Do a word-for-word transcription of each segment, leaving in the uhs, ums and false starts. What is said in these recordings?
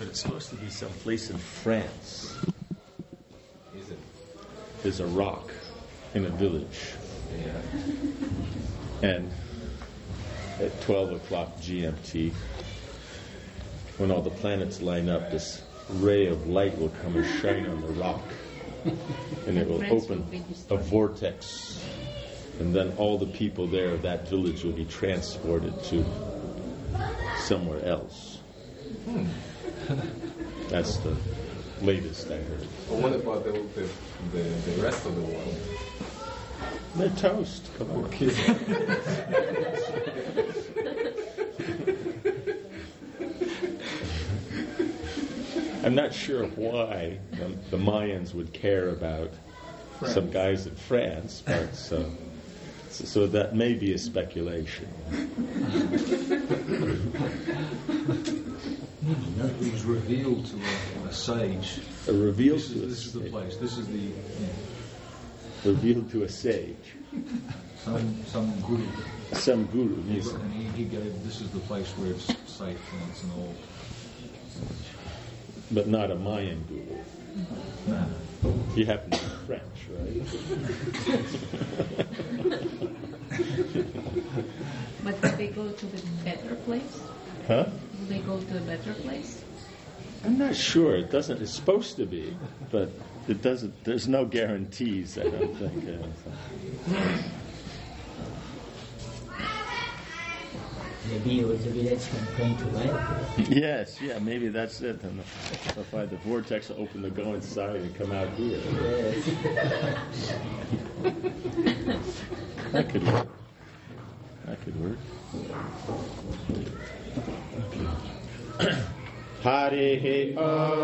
But it's supposed to be someplace in France. Is it? There's a rock in a village. Yeah. And at twelve o'clock G M T, when all the planets line up, this ray of light will come and shine on the rock. And it will open a vortex. And then all the people there of that village will be transported to somewhere else. Hmm. That's the latest I heard. But what about the, the, the, the rest of the world? They're toast. Come on. Okay. I'm not sure why the, the Mayans would care about France. Some guys in France, but so, so, so that may be a speculation. No, it was revealed to a, a sage. A revealed this to is, a This is the sage. place. This is the... Yeah. Revealed to a sage. Some, some guru. Some guru. He, Yes. and he, he gave, this is the place where it's safe and it's an all... But not a Mayan guru. No. He happened to be French, right? But did they go to the better place? Huh? Will they go to a better place? I'm not sure. It doesn't. It's supposed to be, but it doesn't. There's no guarantees. I don't think. Uh, Maybe it was a village going to life. yes. Yeah. Maybe that's it. And they'll find the vortex will open to go inside and come out here. Yes. That could work. That could work. Okay. Hare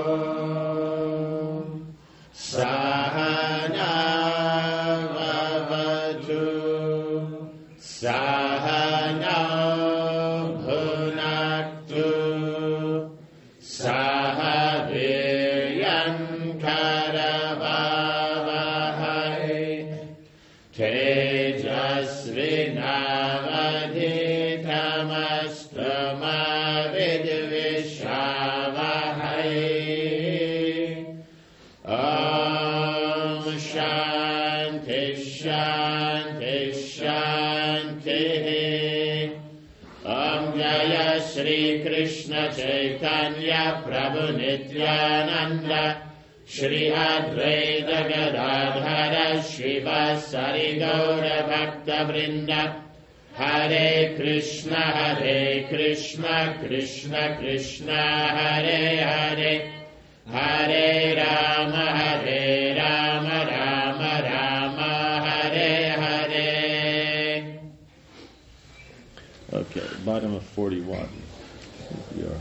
Om Sahana Vavatu Sahana Bhunaktu Sahaviryan Karavavahai Tejasvinavadhitamastu Vidvishavahai. Om Shanti Shanti Shanti. Om Jaya Shri Krishna Chaitanya Prabhu Nityananda Shri Advaita Gadadhara Shiva Sari Gaura Bhakta Vrinda. Hare Krishna Hare Krishna Krishna Krishna Hare Hare Hare Rama Hare Rama Rama Rama Hare Hare. Okay, bottom of forty-one. Here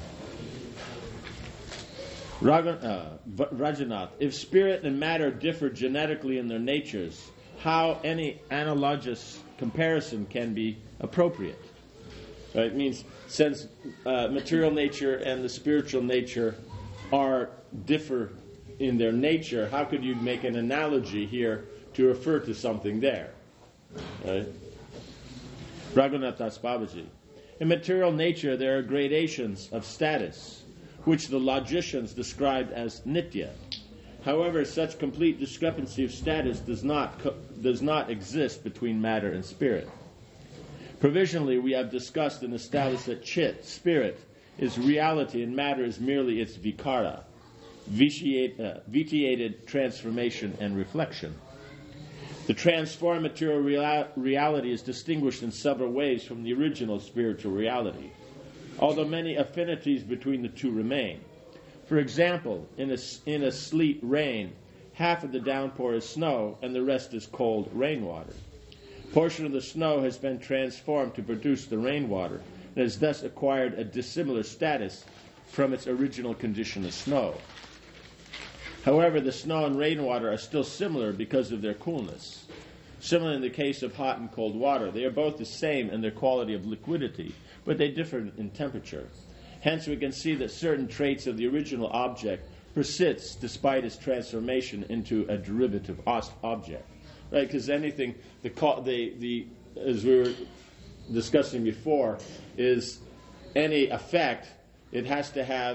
we are. Ragan, uh, Rajanath, if spirit and matter differ genetically in their natures, how any analogous comparison can be appropriate? Right? It means since uh, material nature and the spiritual nature are differ in their nature, how could you make an analogy here to refer to something there? Right? Raghunath Das Babaji. In material nature, there are gradations of status, which the logicians described as nitya. However, such complete discrepancy of status does not co- does not exist between matter and spirit. Provisionally, we have discussed and established that chit, spirit, is reality and matter is merely its vikara, vitiate, uh, vitiated transformation and reflection. The transformed material rea- reality is distinguished in several ways from the original spiritual reality, although many affinities between the two remain. For example, in a, in a sleet rain, half of the downpour is snow and the rest is cold rainwater. A portion of the snow has been transformed to produce the rainwater and has thus acquired a dissimilar status from its original condition of snow. However, the snow and rainwater are still similar because of their coolness. Similar in the case of hot and cold water, they are both the same in their quality of liquidity, but they differ in temperature. Hence, we can see that certain traits of the original object persist despite its transformation into a derivative object, right? Because anything, the, the the as we were discussing before, is any effect. It has to have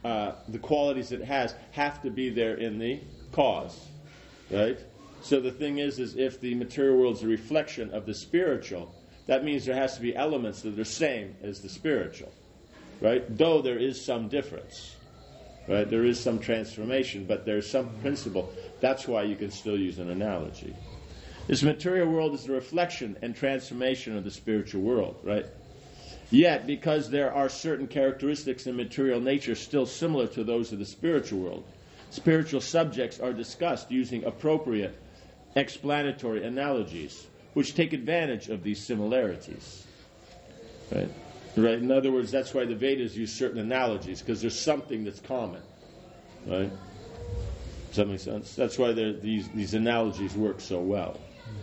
uh, the qualities it has have to be there in the cause, right? So the thing is, is if the material world is a reflection of the spiritual, that means there has to be elements that are same as the spiritual, right? Though there is some difference, right? There is some transformation, but there's some principle. That's why you can still use an analogy. This material world is the reflection and transformation of the spiritual world, right? Yet, because there are certain characteristics in material nature still similar to those of the spiritual world, spiritual subjects are discussed using appropriate explanatory analogies, which take advantage of these similarities. Right? Right? In other words, that's why the Vedas use certain analogies, because there's something that's common. Right? Does that make sense? That's why these these analogies work so well.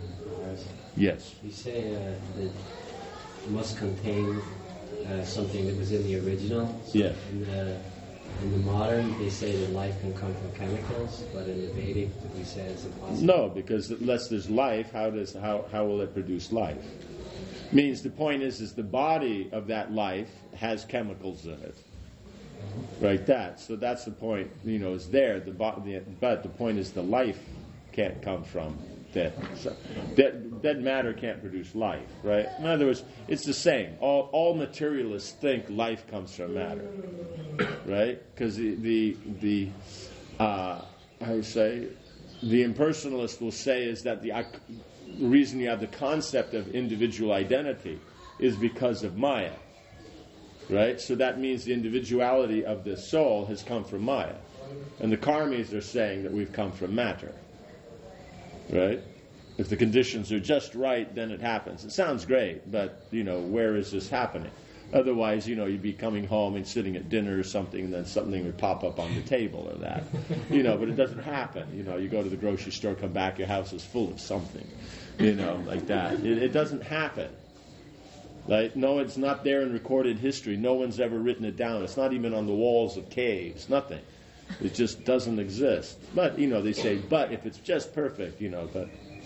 Yes. You say uh, that it must contain uh, something that was in the original. So Yeah. In the, in the modern, they say that life can come from chemicals, but in the Vedic, we say it's impossible. No, because unless there's life, how does how how will it produce life? Means the point is, is the body of that life has chemicals in it. Right, that. So that's the point, you know, is there. The, bo- the But the point is the life can't come from dead. So dead, dead matter can't produce life, right? In other words, it's the same. All, all materialists think life comes from matter, right? Because the, the, the uh, how do you say, the impersonalist will say is that the, uh, the reason you have the concept of individual identity is because of Maya. Right? So that means the individuality of the soul has come from Maya. And the karmis are saying that we've come from matter. Right? If the conditions are just right, then it happens. It sounds great, but, you know, where is this happening? Otherwise, you know, you'd be coming home and sitting at dinner or something, and then something would pop up on the table or that. You know, but it doesn't happen. You know, you go to the grocery store, come back, your house is full of something. You know, like that. It, it doesn't happen. Right? No, it's not there in recorded history. No one's ever written it down. It's not even on the walls of caves. Nothing. It just doesn't exist. But, you know, they say, but if it's just perfect, you know, but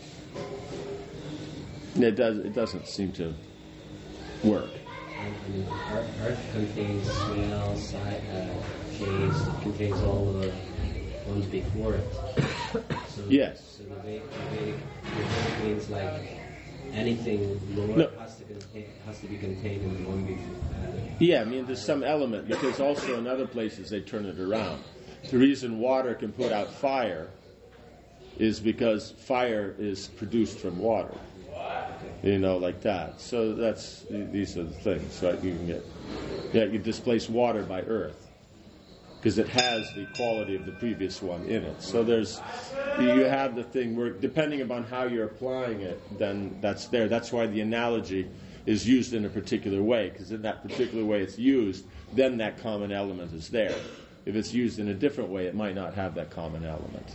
it does. It doesn't seem to work. I mean, Earth, Earth contains smell, sight, uh, taste, it contains all the ones before it. So, Yes. So the Vedic, the Vedic, the Vedic means like anything lower No. has to contain, has to be contained in the one before. Uh, Yeah, I mean, there's some element, because also in other places they turn it around. The reason water can put out fire is because fire is produced from water. You know, like that. So that's, these are the things. Right? You can get, yeah, you displace water by earth, because it has the quality of the previous one in it. So there's, you have the thing where, depending upon how you're applying it, then that's there. That's why the analogy is used in a particular way, because in that particular way it's used, then that common element is there. If it's used in a different way, it might not have that common element.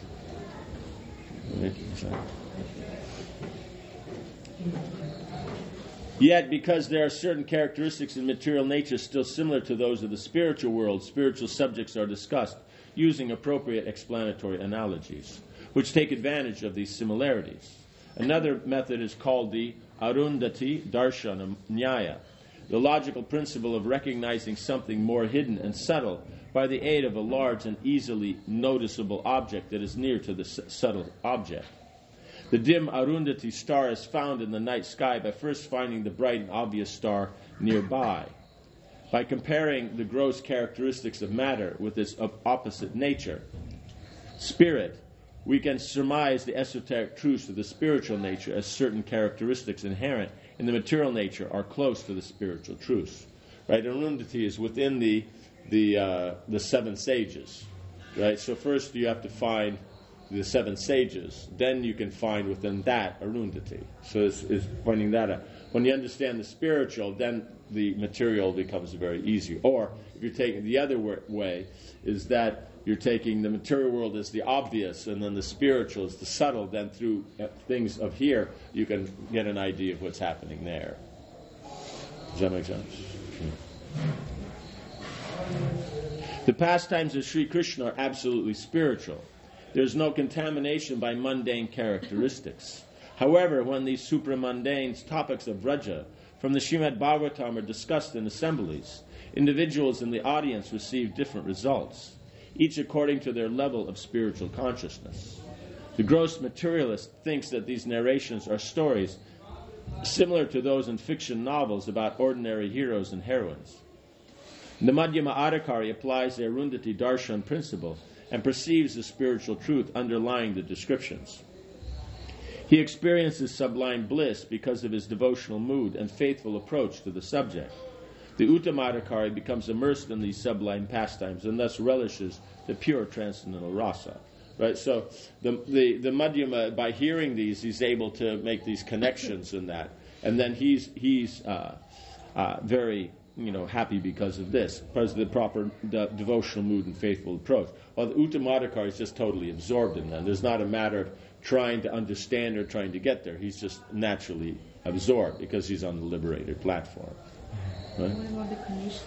Yet, because there are certain characteristics in material nature still similar to those of the spiritual world, spiritual subjects are discussed using appropriate explanatory analogies, which take advantage of these similarities. Another method is called the Arundhati Darshana Nyaya, the logical principle of recognizing something more hidden and subtle by the aid of a large and easily noticeable object that is near to the s- subtle object. The dim Arundhati star is found in the night sky by first finding the bright and obvious star nearby. By comparing the gross characteristics of matter with its op- opposite nature, spirit, we can surmise the esoteric truths of the spiritual nature as certain characteristics inherent in the material nature are close to the spiritual truths. Right? Arundhati is within the the uh, the seven sages. Right? So first you have to find the seven sages, then you can find within that Arundhati. So it's, it's pointing that out. When you understand the spiritual, then the material becomes very easy. Or if you're taking the other way, is that you're taking the material world as the obvious, and then the spiritual is the subtle. Then through things of here, you can get an idea of what's happening there. Does that make sense? The pastimes of Sri Krishna are absolutely spiritual. There's no contamination by mundane characteristics. However, when these supramundane topics of Vraja from the Srimad Bhagavatam are discussed in assemblies, Individuals in the audience receive different results, each according to their level of spiritual consciousness. The gross materialist thinks that these narrations are stories similar to those in fiction novels about ordinary heroes and heroines. The Madhyama Adhikari applies the Arundhati Darshan principle and perceives the spiritual truth underlying the descriptions. He experiences sublime bliss because of his devotional mood and faithful approach to the subject. The Uttamadhikari becomes immersed in these sublime pastimes and thus relishes the pure transcendental rasa. Right, so the, the the Madhyama, by hearing these, he's able to make these connections in that, and then he's he's uh, uh, very you know happy because of this, because of the proper de- devotional mood and faithful approach. While the Uttamadhikari is just totally absorbed in that. There's not a matter of trying to understand or trying to get there. He's just naturally absorbed because he's on the liberated platform. Right? What about the condition?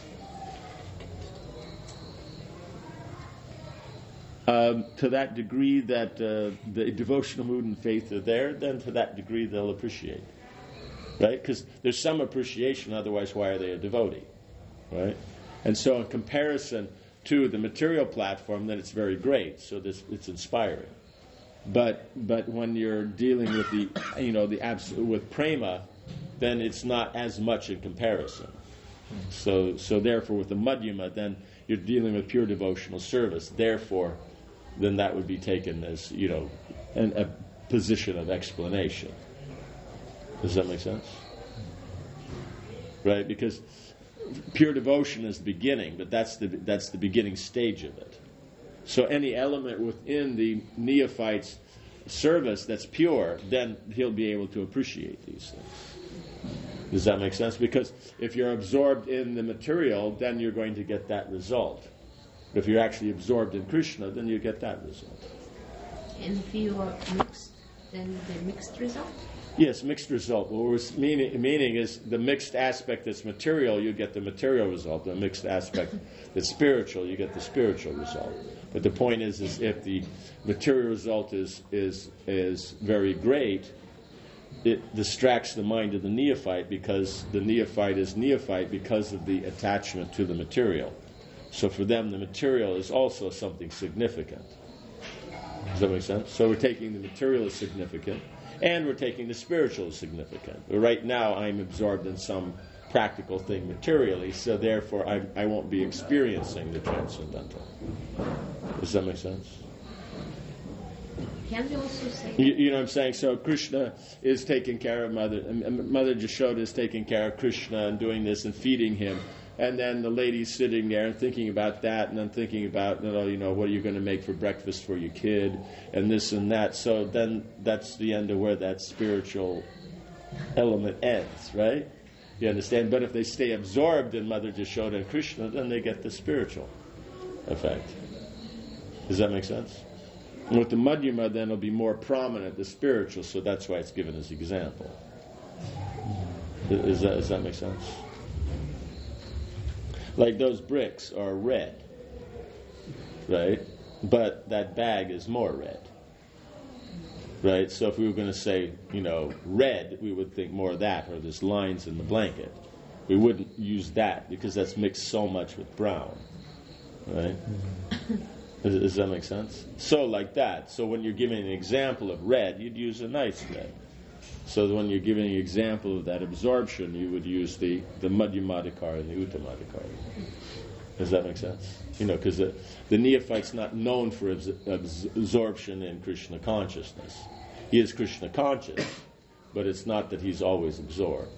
Um, to that degree that uh, the devotional mood and faith are there, then to that degree they'll appreciate. Right? Because there's some appreciation, otherwise why are they a devotee? Right? And so in comparison to the material platform, then it's very great. So this, it's inspiring. But but when you're dealing with the you know the abs- with prema, then it's not as much in comparison. So so therefore with the Madhyama, then you're dealing with pure devotional service. Therefore, then that would be taken as, you know, an, a position of explanation. Does that make sense? Right? Because pure devotion is the beginning, but that's the that's the beginning stage of it. So any element within the neophyte's service that's pure, then he'll be able to appreciate these things. Does that make sense? Because if you're absorbed in the material, then you're going to get that result. But if you're actually absorbed in Krishna, then you get that result. And if you are mixed, then the mixed result? Yes, mixed result. What we're meaning, meaning is the mixed aspect that's material, you get the material result. The mixed aspect that's spiritual, you get the spiritual result. But the point is, is if the material result is is is very great, it distracts the mind of the neophyte, because the neophyte is neophyte because of the attachment to the material. So for them, the material is also something significant. Does that make sense? So we're taking the material as significant, and we're taking the spiritual as significant. But right now, I'm absorbed in some practical thing materially, so therefore I, I won't be experiencing the transcendental. Does that make sense? Can we also say... You, you know what I'm saying? So Krishna is taking care of Mother. And Mother Jashoda is taking care of Krishna and doing this and feeding him. And then the lady's sitting there and thinking about that, and then thinking about, you know, you know what are you going to make for breakfast for your kid, and this and that. So then that's the end of where that spiritual element ends, right? You understand? But if they stay absorbed in Mother Jashoda and Krishna, then they get the spiritual effect. Does that make sense? And with the Madhyama, then it'll be more prominent, the spiritual, so that's why it's given as example. Does that, does that make sense? Like those bricks are red, right? But that bag is more red, right? So if we were going to say, you know, red, we would think more of that, or there's lines in the blanket. We wouldn't use that because that's mixed so much with brown, right? Does, does that make sense? So like that. So when you're giving an example of red, you'd use a nice red. So when you're giving an example of that absorption, you would use the, the Madhyamadhikari and the Uttamadhikari. Does that make sense? You know, because the, the neophyte's not known for abs- abs- absorption in Krishna consciousness. He is Krishna conscious, but it's not that he's always absorbed.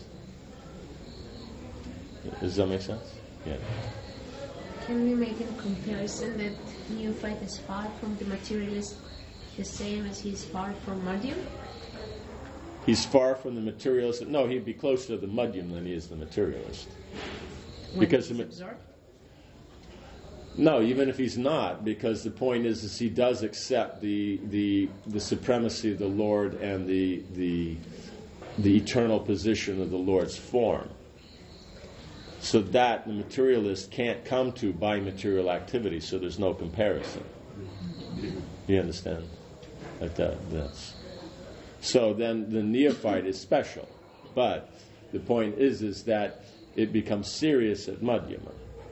Does that make sense? Yeah. Can we make a comparison that neophyte is far from the materialist the same as he is far from Madhyam? He's far from the materialist. No, he'd be closer to the Madhyam than he is the materialist. When because he's the, absorbed? No, even if he's not, because the point is, is he does accept the the the supremacy of the Lord and the the the eternal position of the Lord's form. So that the materialist can't come to by material activity, so there's no comparison. You understand? Like that. That's so then the neophyte is special. But the point is is that it becomes serious at Madhyama.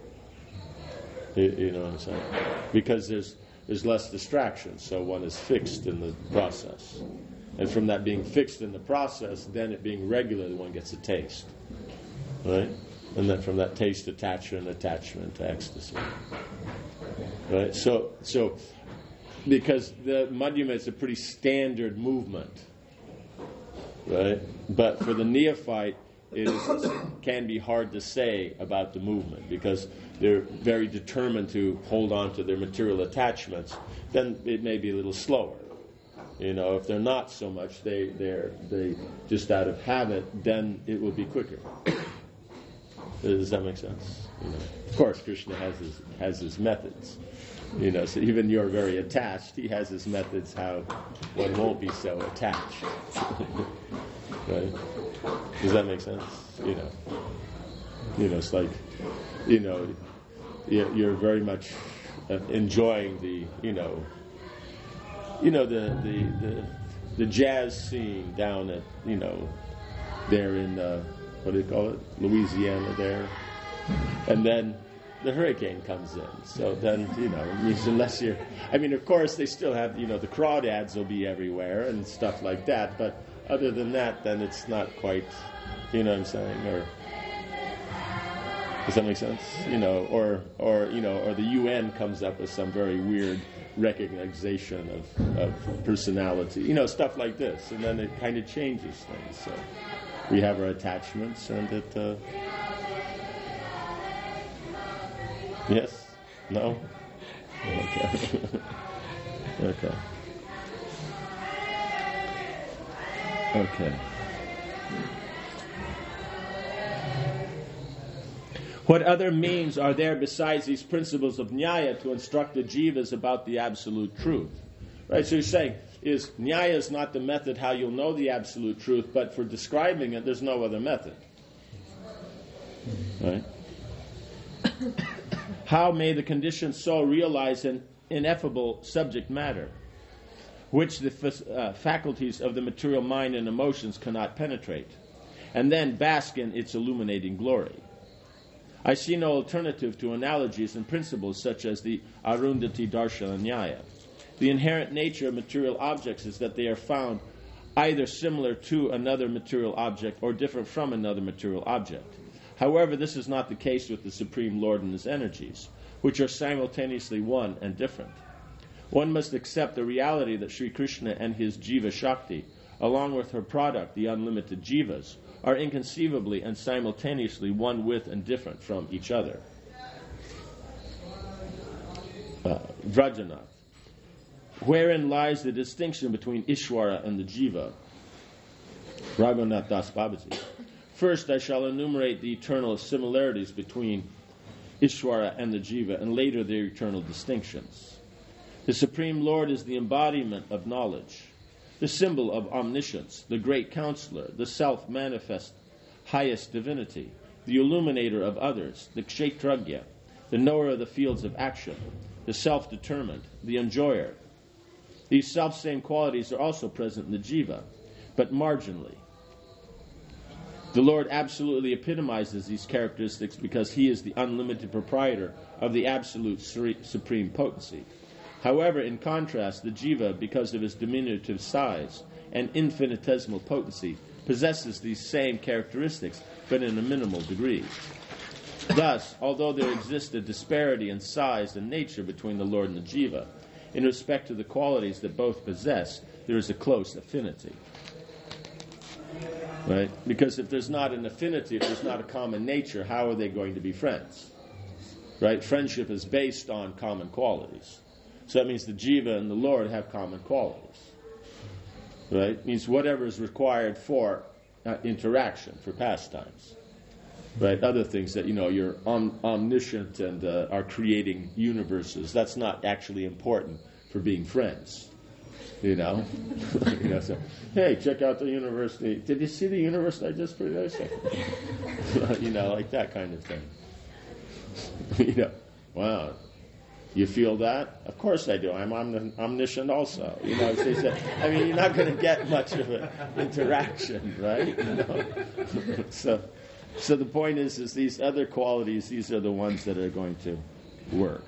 You, you know what I'm saying? Because there's there's less distraction, so one is fixed in the process. And from that being fixed in the process, then it being regular, one gets a taste. Right? And then from that taste, attachment, attachment to ecstasy. Right? So, so because the Madhyama is a pretty standard movement. Right? But for the neophyte, it is, can be hard to say about the movement because they're very determined to hold on to their material attachments. Then it may be a little slower. You know, if they're not so much, they they're they just out of habit, then it will be quicker. Does that make sense? You know, of course, Krishna has his has his methods. You know, so even you're very attached, he has his methods how one won't be so attached. Right? Does that make sense? You know, you know, it's like, you know, you're very much enjoying the, you know, you know the the the, the jazz scene down at, you know, there in uh, what do you call it, Louisiana there, and then the hurricane comes in. So then, you know, it means unless you're, I mean, of course they still have, you know, the crawdads will be everywhere and stuff like that, but other than that, then it's not quite, you know what I'm saying, or does that make sense? You know, or or you know, or the U N comes up with some very weird recognition of, of personality, you know, stuff like this, and then it kind of changes things. So we have our attachments, and it. Uh, yes? No? Okay. Okay. Okay. What other means are there besides these principles of Nyaya to instruct the jivas about the absolute truth? Right, so he's saying, is Nyaya is not the method how you'll know the absolute truth, but for describing it, there's no other method. Right? How may the conditioned soul realize an ineffable subject matter, which the f- uh, faculties of the material mind and emotions cannot penetrate, and then bask in its illuminating glory? I see no alternative to analogies and principles such as the Arundhati Darshana Nyaya. The inherent nature of material objects is that they are found either similar to another material object or different from another material object. However, this is not the case with the Supreme Lord and his energies, which are simultaneously one and different. One must accept the reality that Sri Krishna and his Jiva Shakti, along with her product, the unlimited Jivas, are inconceivably and simultaneously one with and different from each other. Uh, Vrajanath. Wherein lies the distinction between Ishwara and the Jiva? Raghunath Das Babaji. First, I shall enumerate the eternal similarities between Ishwara and the Jiva, and later their eternal distinctions. The Supreme Lord is the embodiment of knowledge, the symbol of omniscience, the great counselor, the self-manifest highest divinity, the illuminator of others, the kshetragya, the knower of the fields of action, the self-determined, the enjoyer. These self-same qualities are also present in the jiva, but marginally. The Lord absolutely epitomizes these characteristics because he is the unlimited proprietor of the absolute supreme potency. However, in contrast, the jiva, because of his diminutive size and infinitesimal potency, possesses these same characteristics, but in a minimal degree. Thus, although there exists a disparity in size and nature between the Lord and the jiva, in respect to the qualities that both possess, there is a close affinity. Right? Because if there's not an affinity, if there's not a common nature, how are they going to be friends? Right? Friendship is based on common qualities. So that means the jiva and the Lord have common qualities. Right? It means whatever is required for uh, interaction, for pastimes. Right? Other things that, you know, you're om- omniscient and uh, are creating universes, that's not actually important for being friends. You know? You know, so, hey, check out the university. Did you see the universe I just produced? You know, like that kind of thing. You know, wow. You feel that? Of course I do. I'm omni- omniscient also. You know, as they say. I mean, you're not going to get much of an interaction, right? You know? so, so the point is, is these other qualities, these are the ones that are going to work.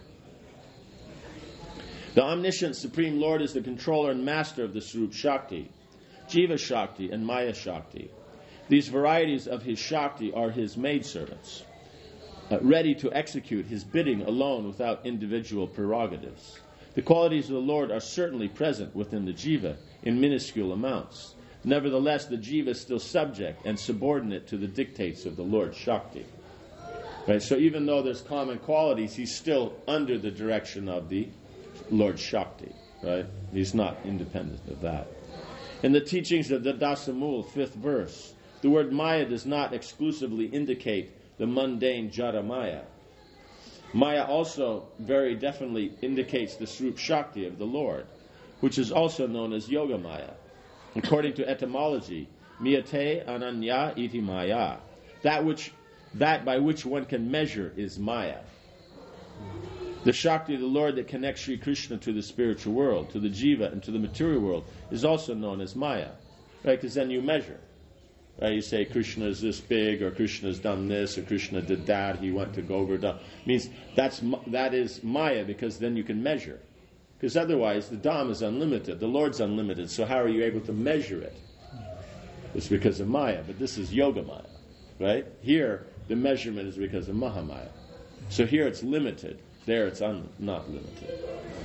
The omniscient Supreme Lord is the controller and master of the Swarup Shakti, Jiva Shakti, and Maya Shakti. These varieties of his Shakti are his maidservants, uh, ready to execute his bidding alone without individual prerogatives. The qualities of the Lord are certainly present within the Jiva in minuscule amounts. Nevertheless, the Jiva is still subject and subordinate to the dictates of the Lord Shakti. Right? So even though there's common qualities, he's still under the direction of the Lord Shakti. Right? He's not independent of that. In the teachings of the Dasamul, fifth verse, the word Maya does not exclusively indicate the mundane Jara Maya. Maya also very definitely indicates the Swarup Shakti of the Lord, which is also known as Yoga Maya. According to etymology, Miyate Ananya Iti Maya. That which that by which one can measure is Maya. The Shakti of the Lord that connects Sri Krishna to the spiritual world, to the Jiva, and to the material world is also known as Maya. Right? Because then you measure. Right? You say Krishna is this big, or Krishna has done this, or Krishna did that, he went to Govardhan. Means that's that is Maya, because then you can measure. Because otherwise the Dham is unlimited, the Lord's unlimited, so how are you able to measure it? It's because of Maya, but this is Yoga Maya. Right? Here, the measurement is because of Mahamaya. So here it's limited, there it's un- not limited.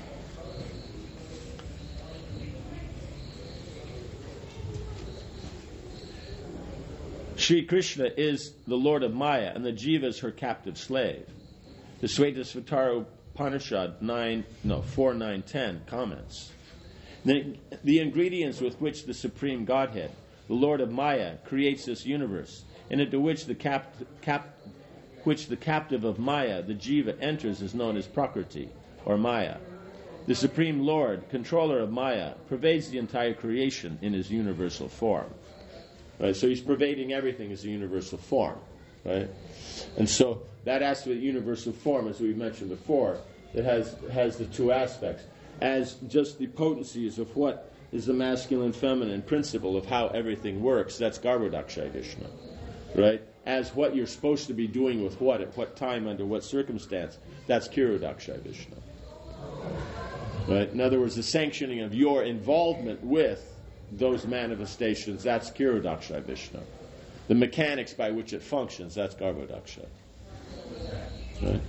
Sri Krishna is the Lord of Maya, and the Jiva is her captive slave. The Svetasvatara Upanishad nine, no, four, nine, ten comments. The, the ingredients with which the Supreme Godhead, the Lord of Maya, creates this universe, and into which the cap, cap, which the captive of Maya, the Jiva, enters is known as Prakriti, or Maya. The Supreme Lord, controller of Maya, pervades the entire creation in his universal form. Right, so he's pervading everything as a universal form, right? And so that aspect of universal form, as we mentioned before, it has has the two aspects, as just the potencies of what is the masculine feminine principle of how everything works. That's Garbhodakshaya Vishnu, right? As what you're supposed to be doing with what, at what time, under what circumstance. That's Kirodakshaya Vishnu, right? In other words, the sanctioning of your involvement with those manifestations, that's Kirodakshaya Vishnu. The mechanics by which it functions, that's Garbhodakshaya. Right?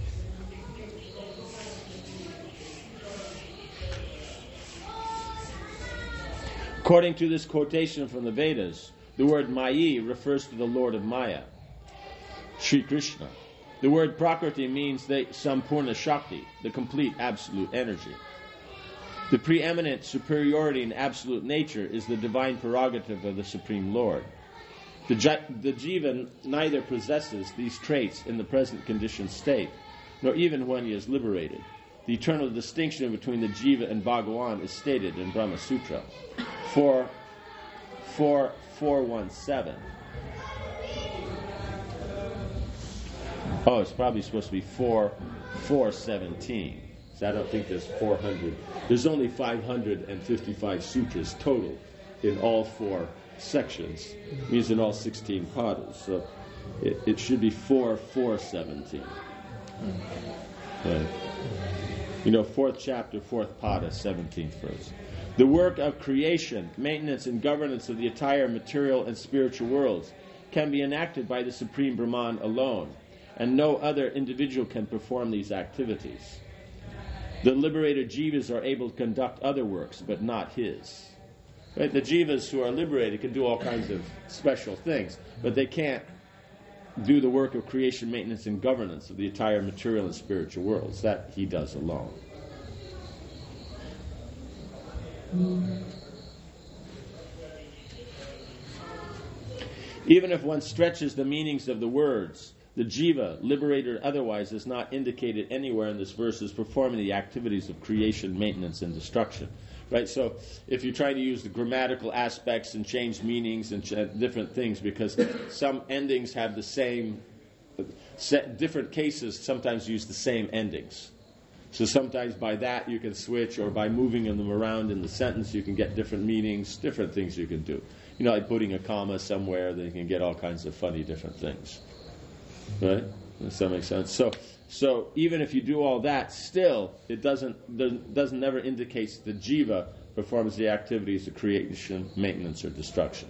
According to this quotation from the Vedas, the word Mayi refers to the Lord of Maya, Sri Krishna. The word Prakriti means the Sampurna Shakti, the complete absolute energy. The preeminent superiority in absolute nature is the divine prerogative of the Supreme Lord. The, the Jiva neither possesses these traits in the present conditioned state, nor even when he is liberated. The eternal distinction between the Jiva and Bhagavan is stated in Brahma Sutra four four seventeen. Oh, it's probably supposed to be four four seventeen. I don't think there's four hundred. There's only five hundred fifty-five sutras total in all four sections. It means in all sixteen padas. So it, it should be four four seventeen. Right. You know, fourth chapter, fourth pada, seventeenth verse. The work of creation, maintenance, and governance of the entire material and spiritual worlds can be enacted by the Supreme Brahman alone, and no other individual can perform these activities. The liberated jivas are able to conduct other works, but not his. Right? The jivas who are liberated can do all kinds of special things, but they can't do the work of creation, maintenance, and governance of the entire material and spiritual worlds. That he does alone. Even if one stretches the meanings of the words, the jiva, liberated or otherwise, is not indicated anywhere in this verse as performing the activities of creation, maintenance, and destruction. Right? So if you try to use the grammatical aspects and change meanings and ch- different things, because some endings have the same, set, different cases sometimes use the same endings. So sometimes by that you can switch, or by moving them around in the sentence you can get different meanings, different things you can do. You know, like putting a comma somewhere, then you can get all kinds of funny different things. Right? Does that make sense? So, so even if you do all that, still it doesn't doesn't, doesn't never indicates the jiva performs the activities of creation, maintenance, or destruction.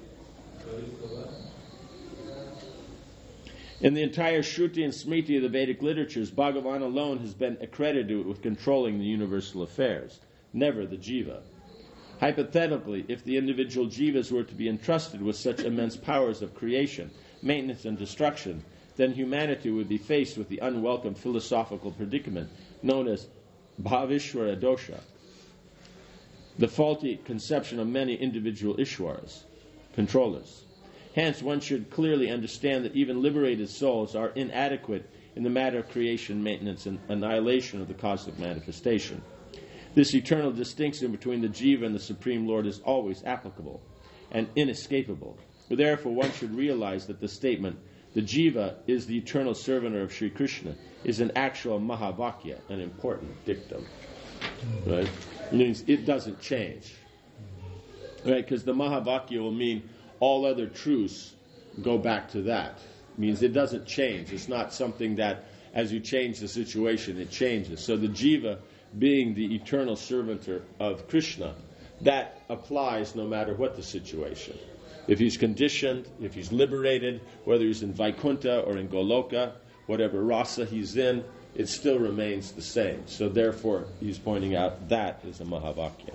In the entire Shruti and Smriti of the Vedic literatures, Bhagavan alone has been accredited with controlling the universal affairs, never the jiva. Hypothetically, if the individual jivas were to be entrusted with such immense powers of creation, maintenance, and destruction, then humanity would be faced with the unwelcome philosophical predicament known as Bhavishwara dosha, the faulty conception of many individual Ishwaras, controllers. Hence, one should clearly understand that even liberated souls are inadequate in the matter of creation, maintenance, and annihilation of the cosmic manifestation. This eternal distinction between the jiva and the Supreme Lord is always applicable and inescapable. Therefore, one should realize that the statement, the jiva is the eternal servant of Sri Krishna, is an actual mahavakya, an important dictum. Right? It means it doesn't change. Right? Because the mahavakya will mean all other truths go back to that. It means it doesn't change. It's not something that, as you change the situation, it changes. So the jiva, being the eternal servant of Krishna, that applies no matter what the situation. If he's conditioned, if he's liberated, whether he's in Vaikuntha or in Goloka, whatever rasa he's in, it still remains the same. So therefore, he's pointing out that is a mahavakya.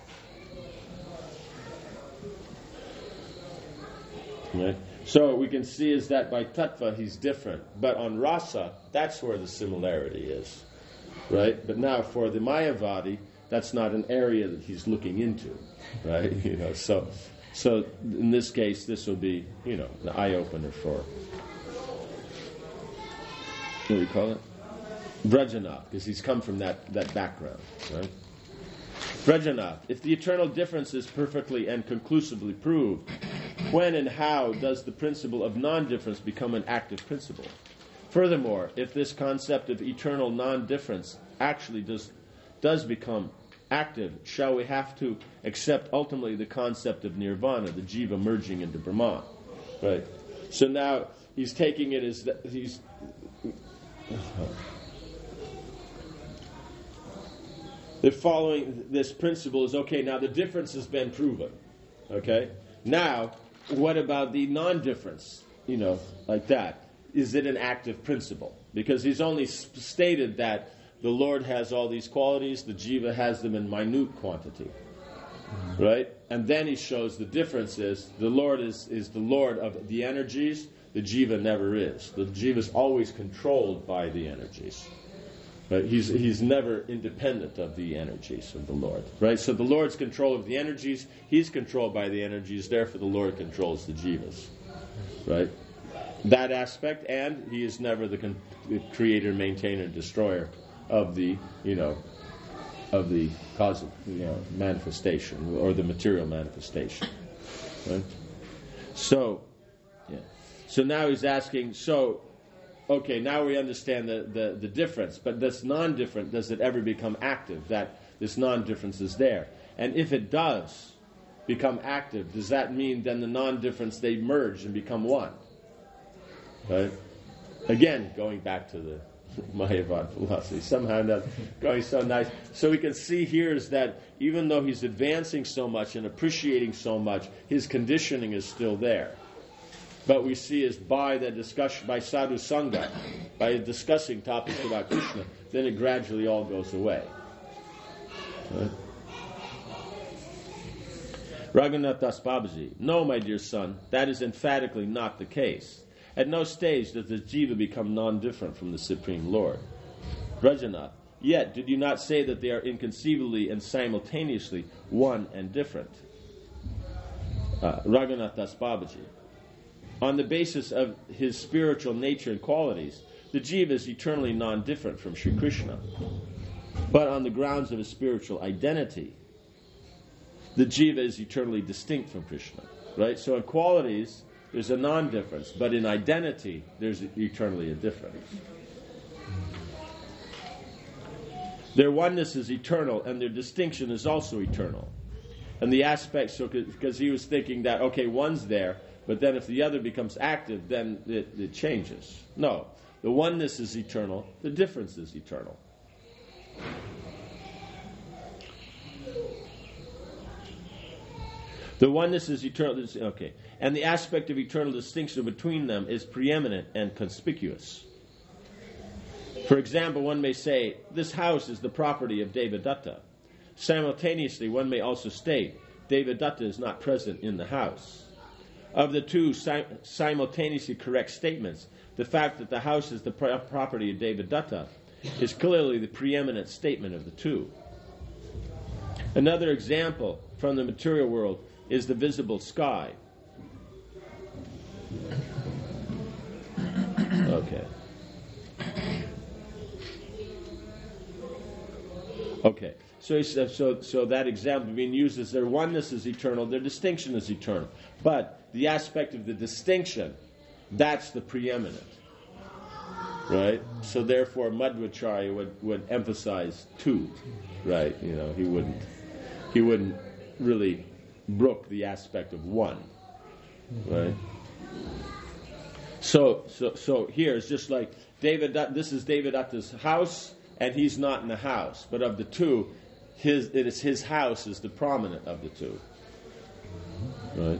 Right? So what we can see is that by tattva he's different, but on rasa, that's where the similarity is. Right? But now for the Mayavadi, that's not an area that he's looking into. Right? You know, so so in this case this will be, you know, the eye opener for, what do you call it? Vrajanath, because he's come from that, that background. Right? Vrajanath, if the eternal difference is perfectly and conclusively proved, when and how does the principle of non-difference become an active principle? Furthermore, if this concept of eternal non-difference actually does does become active, shall we have to accept ultimately the concept of nirvana, the jiva merging into Brahman? Right. So now he's taking it as that he's. The following this principle is okay. Now the difference has been proven. Okay. Now, what about the non-difference? You know, like that. Is it an active principle? Because he's only stated that the Lord has all these qualities, the jiva has them in minute quantity. Right? And then he shows the difference is the Lord is, is the Lord of the energies, the jiva never is. The jiva is always controlled by the energies. Right? He's, he's never independent of the energies of the Lord. Right? So the Lord's control of the energies, he's controlled by the energies, therefore the Lord controls the jivas. Right? That aspect, and he is never the, con- the creator, maintainer, destroyer of the, you know, of the cosmic, you know, manifestation or the material manifestation. Right? So, yeah. So now he's asking. So, okay, now we understand the, the, the difference. But this non-different, does it ever become active? That this non-difference is there, and if it does become active, does that mean then the non-difference they merge and become one? Right? Again, going back to the Mayavad philosophy, somehow not going so nice. So we can see here is that even though he's advancing so much and appreciating so much, his conditioning is still there. But we see is by the discussion, by sadhu sangha, by discussing topics about Krishna, then it gradually all goes away. Right? Raghunath Das Babaji, no, my dear son, that is emphatically not the case. At no stage does the jiva become non-different from the Supreme Lord. Rajanath, yet did you not say that they are inconceivably and simultaneously one and different? Uh, Raghunath Das Babaji, on the basis of his spiritual nature and qualities, the jiva is eternally non-different from Sri Krishna. But on the grounds of his spiritual identity, the jiva is eternally distinct from Krishna. Right? So in qualities, there's a non-difference, but in identity, there's eternally a difference. Their oneness is eternal, and their distinction is also eternal. And the aspect, so because he was thinking that, okay, one's there, but then if the other becomes active, then it, it changes. No. The oneness is eternal. The difference is eternal. The oneness is eternal. Okay. And the aspect of eternal distinction between them is preeminent and conspicuous. For example, one may say, this house is the property of Devadatta. Simultaneously, one may also state, Devadatta is not present in the house. Of the two si- simultaneously correct statements, the fact that the house is the pro- property of Devadatta is clearly the preeminent statement of the two. Another example from the material world is the visible sky. Okay. Okay. So, so, so that example being used is their oneness is eternal, their distinction is eternal. But the aspect of the distinction, that's the preeminent. Right? So therefore Madhvacharya would, would emphasize two. Right? You know, he wouldn't he wouldn't really brook the aspect of one. Right? So so so here it's just like David this is Devadatta's house and he's not in the house. But of the two, his it is his house is the prominent of the two. Right?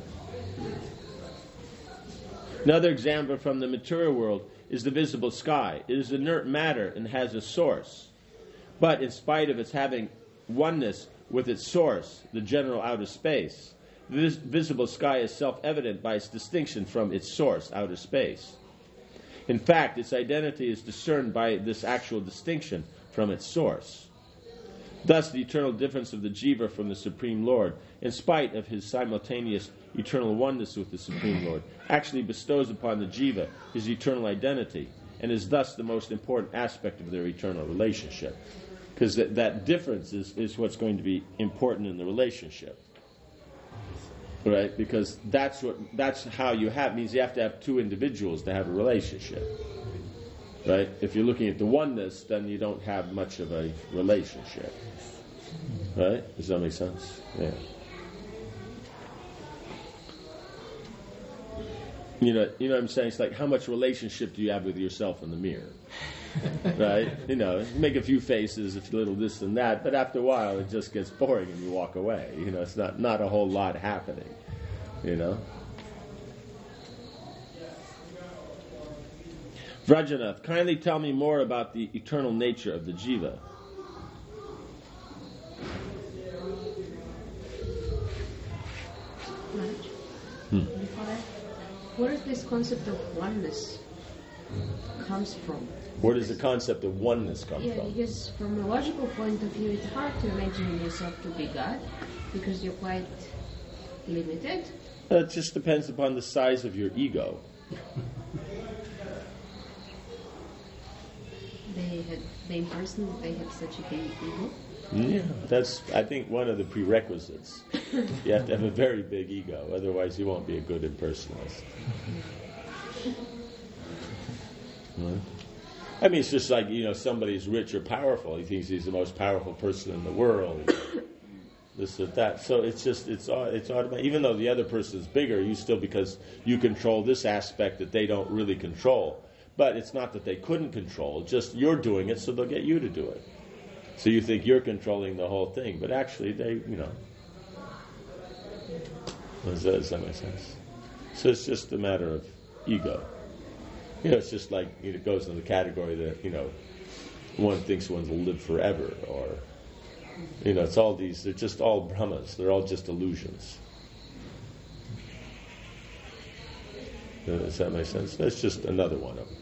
Another example from the material world is the visible sky. It is inert matter and has a source. But in spite of its having oneness with its source, the general outer space, this visible sky is self-evident by its distinction from its source, outer space. In fact, its identity is discerned by this actual distinction from its source. Thus, the eternal difference of the Jiva from the Supreme Lord, in spite of his simultaneous eternal oneness with the Supreme Lord, actually bestows upon the Jiva his eternal identity, and is thus the most important aspect of their eternal relationship. Because that, that difference is, is what's going to be important in the relationship. Right? Because that's what that's how you have means you have to have two individuals to have a relationship. Right? If you're looking at the oneness, then you don't have much of a relationship. Right? Does that make sense? Yeah. You know, you know what I'm saying? It's like, how much relationship do you have with yourself in the mirror? Right? You know, make a few faces, a little this and that, but after a while it just gets boring and you walk away. You know, it's not, not a whole lot happening. You know? Vrajanath, kindly tell me more about the eternal nature of the Jiva. Hmm. Where does this concept of oneness comes from? Where does the concept of oneness come yeah, from? Because from a logical point of view, it's hard to imagine yourself to be God because you're quite limited. Uh, it just depends upon the size of your ego. They had the impression that they had such a big ego. Yeah, that's, I think, one of the prerequisites. You have to have a very big ego, otherwise you won't be a good impersonalist. Right? I mean, it's just like, you know, somebody's rich or powerful. He thinks he's the most powerful person in the world. This or that. So it's just, it's it's automatic. Even though the other person's bigger, you still, because you control this aspect that they don't really control. But it's not that they couldn't control, just you're doing it, so they'll get you to do it. So you think you're controlling the whole thing, but actually they, you know. Does that, does that make sense? So it's just a matter of ego. You know, it's just like, you know, it goes in the category that, you know, one thinks one will live forever, or, you know, it's all these, they're just all Brahmas. They're all just illusions. Does that make sense? That's just another one of them.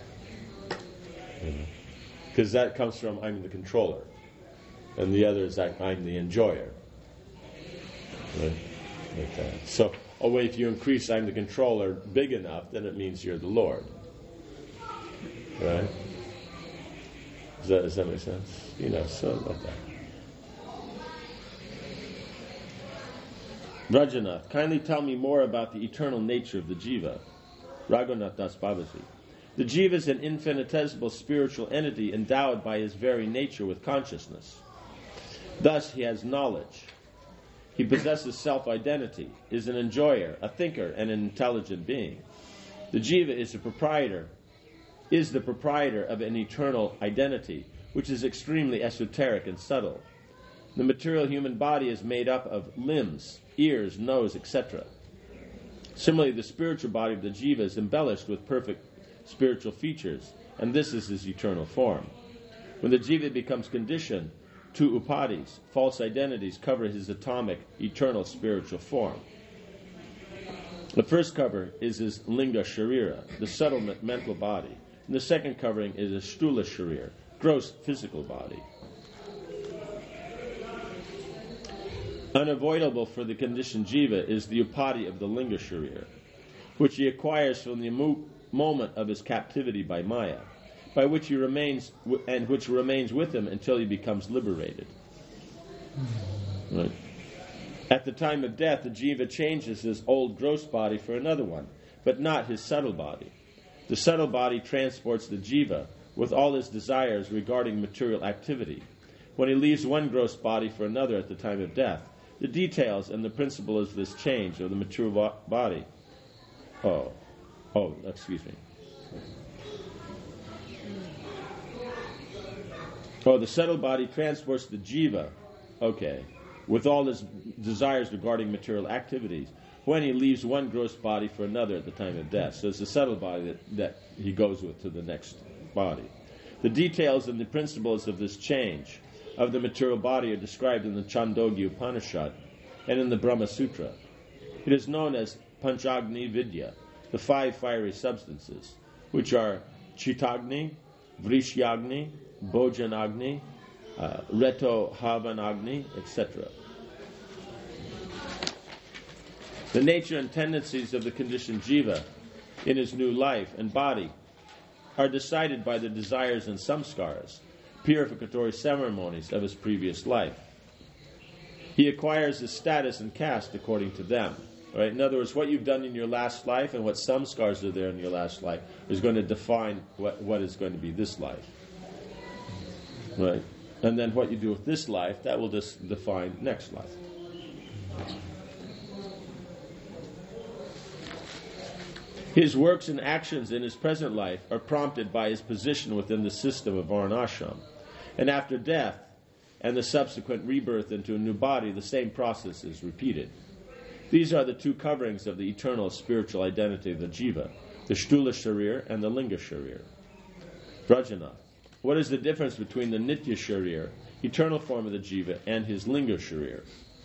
Because that comes from, I'm the controller. And the other is, I'm the enjoyer. Right? Like that. So, oh wait, if you increase I'm the controller big enough, then it means you're the Lord. Right? Does that, does that make sense? You know, so like that. Rajanath, kindly tell me more about the eternal nature of the Jiva. Raghunath Das Babasi. The Jiva is an infinitesimal spiritual entity endowed by his very nature with consciousness. Thus, he has knowledge. He possesses self-identity, is an enjoyer, a thinker, and an intelligent being. The Jiva is a proprietor is the proprietor of an eternal identity, which is extremely esoteric and subtle. The material human body is made up of limbs, ears, nose, et cetera. Similarly, the spiritual body of the jiva is embellished with perfect spiritual features, and this is his eternal form. When the jiva becomes conditioned, two upadis, false identities, cover his atomic, eternal spiritual form. The first cover is his linga sharira, the subtle mental body, and the second covering is his sthula sharira, gross physical body. Unavoidable for the conditioned jiva is the upadi of the linga sharira, which he acquires from the mo- moment of his captivity by Maya, by which he remains w- and which remains with him until he becomes liberated. Right. At the time of death, the jiva changes his old gross body for another one, but not his subtle body. The subtle body transports the jiva with all his desires regarding material activity. When he leaves one gross body for another at the time of death, the details and the principle of this change of the material bo- body. Oh, oh, excuse me. Oh, the subtle body transports the jiva, okay, with all his desires regarding material activities, when he leaves one gross body for another at the time of death. So it's the subtle body that, that he goes with to the next body. The details and the principles of this change of the material body are described in the Chandogya Upanishad and in the Brahma Sutra. It is known as Panchagni Vidya, the five fiery substances, which are Chittagni, Vrishyagni, Bhojanagni, uh, Reto Havanagni, et cetera. The nature and tendencies of the conditioned jiva in his new life and body are decided by the desires and samskaras, purificatory ceremonies of his previous life. He acquires his status and caste according to them. Right? In other words, what you've done in your last life and what samskars are there in your last life is going to define what, what is going to be this life. Right? And then what you do with this life, that will just define next life. His works and actions in his present life are prompted by his position within the system of Varnashram. And after death and the subsequent rebirth into a new body, the same process is repeated. These are the two coverings of the eternal spiritual identity of the jiva, the Sthula Sharir and the Linga Sharir. Vrajanath, what is the difference between the Nitya Sharir, eternal form of the jiva, and his Linga Sharir?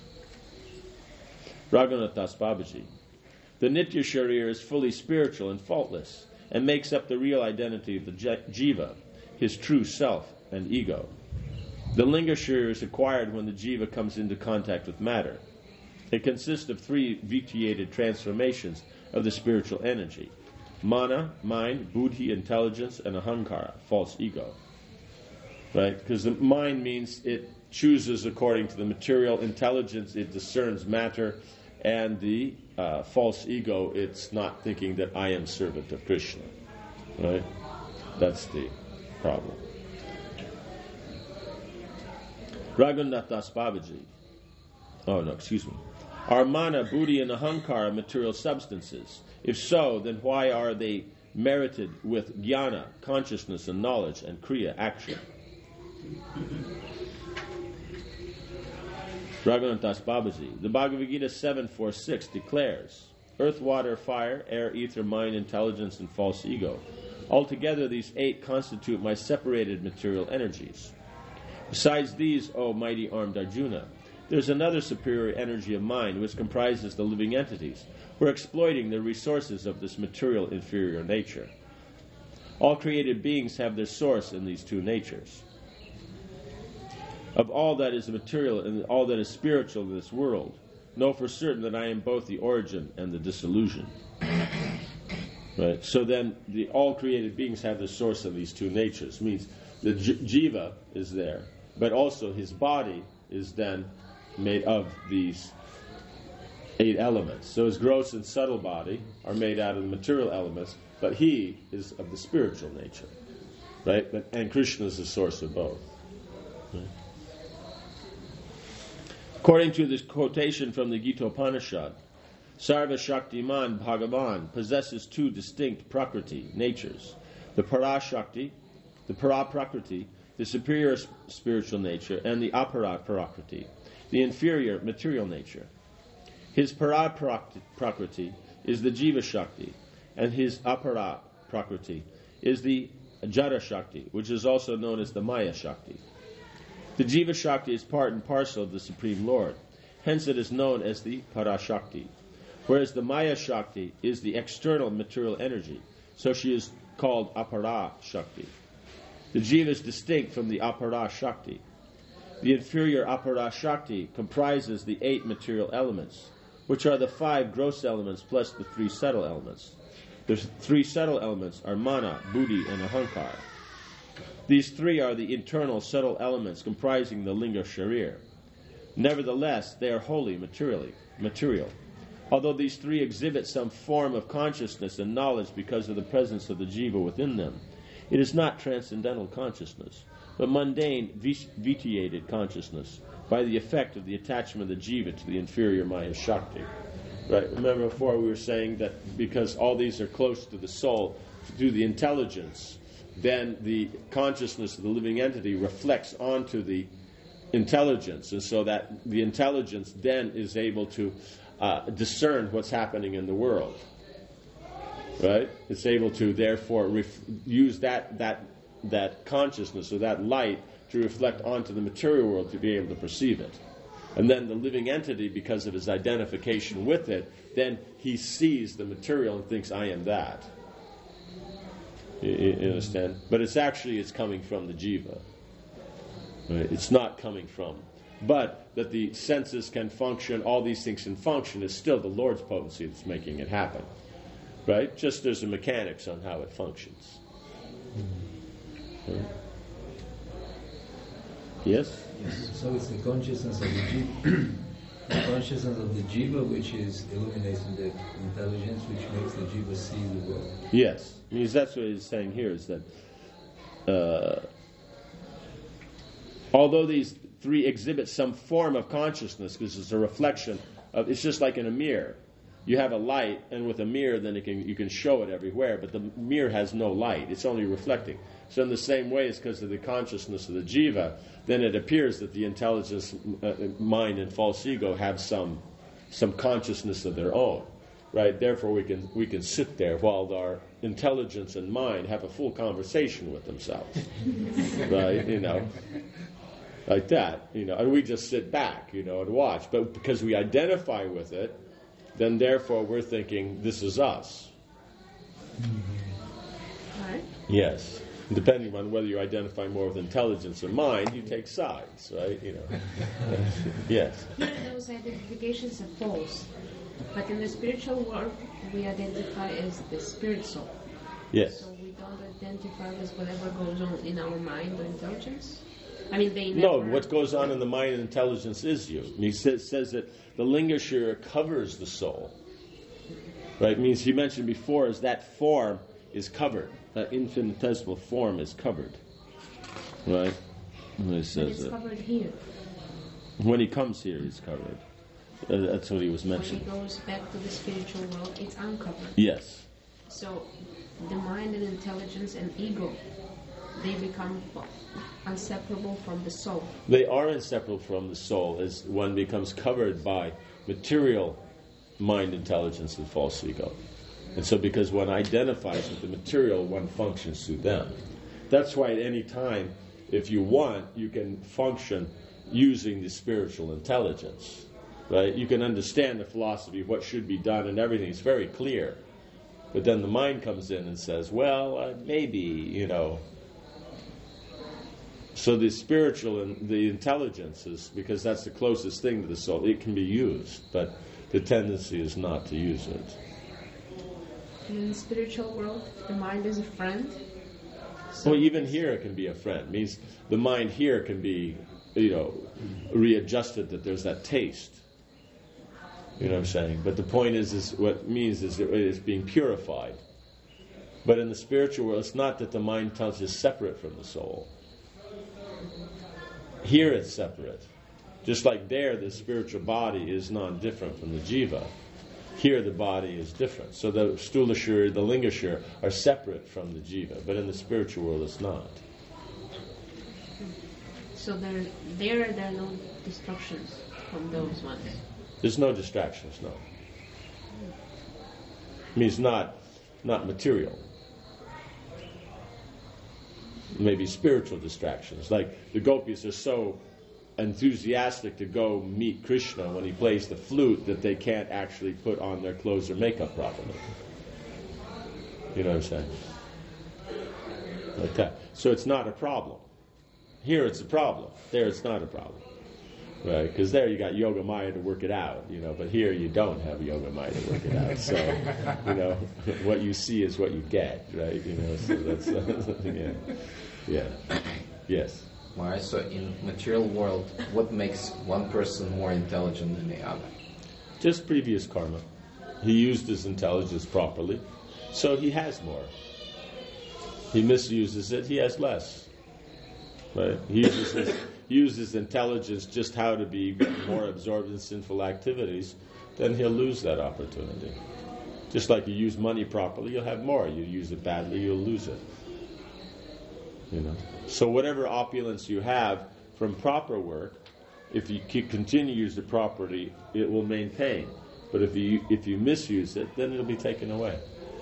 Raghunath Das Babaji, the Nitya Sharir is fully spiritual and faultless, and makes up the real identity of the jiva, his true self and ego. The Linga Sharir is acquired when the jiva comes into contact with matter. It consists of three vitiated transformations of the spiritual energy: mana, mind; buddhi, intelligence; and ahankara, false ego. Right? Because the mind means it chooses according to the material; intelligence, it discerns matter; and the uh, false ego, it's not thinking that I am servant of Krishna. Right? That's the problem. Raghunath Das Babaji. Oh no, excuse me. Are mana, buddhi, and ahankara material substances? If so, then why are they merited with jnana, consciousness and knowledge, and kriya, action? Raghunath Das Babaji. The Bhagavad Gita seven forty-six declares, earth, water, fire, air, ether, mind, intelligence, and false ego. Altogether, these eight constitute my separated material energies. Besides these, O mighty armed Arjuna, there is another superior energy of mind which comprises the living entities, who are exploiting the resources of this material inferior nature. All created beings have their source in these two natures. Of all that is material and all that is spiritual in this world, know for certain that I am both the origin and the dissolution. Right? So then, the all created beings have their source in these two natures. It means the j- jiva is there, but also his body is then made of these eight elements. So his gross and subtle body are made out of the material elements, but he is of the spiritual nature, right? But, and Krishna is the source of both. Right? According to this quotation from the Gita Upanishad, Sarva Shaktiman Bhagavan possesses two distinct prakriti, natures, the Parashakti, the Paraprakriti, the superior s- spiritual nature, and the Aparaprakriti, the inferior material nature. His Paraprakriti is the Jiva Shakti, and his Aparaprakriti is the Jada Shakti, which is also known as the Maya Shakti. The Jiva Shakti is part and parcel of the Supreme Lord. Hence it is known as the Parashakti. Whereas the Maya Shakti is the external material energy, so she is called Apara Shakti. The Jiva is distinct from the Apara Shakti. The inferior Apara Shakti comprises the eight material elements, which are the five gross elements plus the three subtle elements. The three subtle elements are Mana, Buddhi, and Ahankar. These three are the internal subtle elements comprising the Linga Sharir. Nevertheless, they are wholly materially, material. Although these three exhibit some form of consciousness and knowledge because of the presence of the Jiva within them, it is not transcendental consciousness, but mundane, vitiated consciousness by the effect of the attachment of the Jiva to the inferior Maya Shakti. Right? Remember before we were saying that because all these are close to the soul, to the intelligence, then the consciousness of the living entity reflects onto the intelligence, and so that the intelligence then is able to uh, discern what's happening in the world. Right? It's able to therefore ref- use that that that consciousness or that light to reflect onto the material world to be able to perceive it. And then the living entity, because of his identification with it, then he sees the material and thinks, I am that. You, you understand? But it's actually, it's coming from the Jiva. Right? It's not coming from. But that the senses can function, all these things can function, is still the Lord's potency that's making it happen. Right? Just there's a mechanics on how it functions. Right? Yes? So it's the consciousness of the jiva, the consciousness of the jiva, which is illuminating the intelligence, which makes the jiva see the world. Yes, because that's what he's saying here, is that uh, although these three exhibit some form of consciousness, because it's a reflection of, it's just like in a mirror. You have a light, and with a mirror, then it can, you can show it everywhere, but the mirror has no light. It's only reflecting. So in the same way, it's because of the consciousness of the jiva, then it appears that the intelligence, uh, mind, and false ego have some some consciousness of their own, right? Therefore, we can we can sit there while our intelligence and mind have a full conversation with themselves, right? You know, like that, you know, and we just sit back, you know, and watch. But because we identify with it, then therefore we're thinking this is us. Right. Yes. Depending on whether you identify more with intelligence or mind, you take sides, right? You know. Yes. Here, those identifications are false, but in the spiritual world, we identify as the spirit soul. Yes. So we don't identify with whatever goes on in our mind or intelligence. I mean, they never... No, what goes on in the mind and intelligence is you. And he says, says that the Lingashira covers the soul. Right? It means he mentioned before is that form is covered. That infinitesimal form is covered. Right? And he says it's that. covered here. When he comes here, he's covered. Uh, that's what he was mentioning. When he goes back to the spiritual world, it's uncovered. Yes. So the mind and intelligence and ego, they become inseparable from the soul. They are inseparable from the soul as one becomes covered by material mind, intelligence, and false ego. And so because one identifies with the material, one functions through them. That's why at any time, if you want, you can function using the spiritual intelligence. Right? You can understand the philosophy of what should be done and everything. It's very clear. But then the mind comes in and says, well, uh, maybe, you know. So the spiritual and the intelligence is, because that's the closest thing to the soul, it can be used, but the tendency is not to use it. In the spiritual world, the mind is a friend. So Well, even here it can be a friend. It means the mind here can be, you know, readjusted, that there's that taste. You know what I'm saying? But the point is, is what it means is that it is being purified. But in the spiritual world, it's not that the mind is separate from the soul. Here it's separate. Just like there, the spiritual body is non-different from the jiva. Here the body is different. So the Stula Sharira, the Linga Sharira are separate from the Jiva, but in the spiritual world it's not. So there, there, there are no destructions from those ones. There's no distractions, no. I mean, it's not, not material. Maybe spiritual distractions. Like the gopis are so enthusiastic to go meet Krishna when he plays the flute that they can't actually put on their clothes or makeup properly. You know what I'm saying? Like that. So it's not a problem. Here it's a problem. There it's not a problem. Right? Because there you got Yoga Maya to work it out, you know, but here you don't have Yoga Maya to work it out. So, you know, what you see is what you get, right? You know, so that's, uh, yeah. Yeah. Yes. Alright, so in material world, what makes one person more intelligent than the other? Just previous karma. He used his intelligence properly, so he has more. He misuses it, he has less. Right? He uses his, uses intelligence just how to be more absorbed in sinful activities, then he'll lose that opportunity. Just like you use money properly, you'll have more. You use it badly, you'll lose it. You know. So whatever opulence you have from proper work, if you keep, continue to use the property, it will maintain. But if you if you misuse it, then it'll be taken away.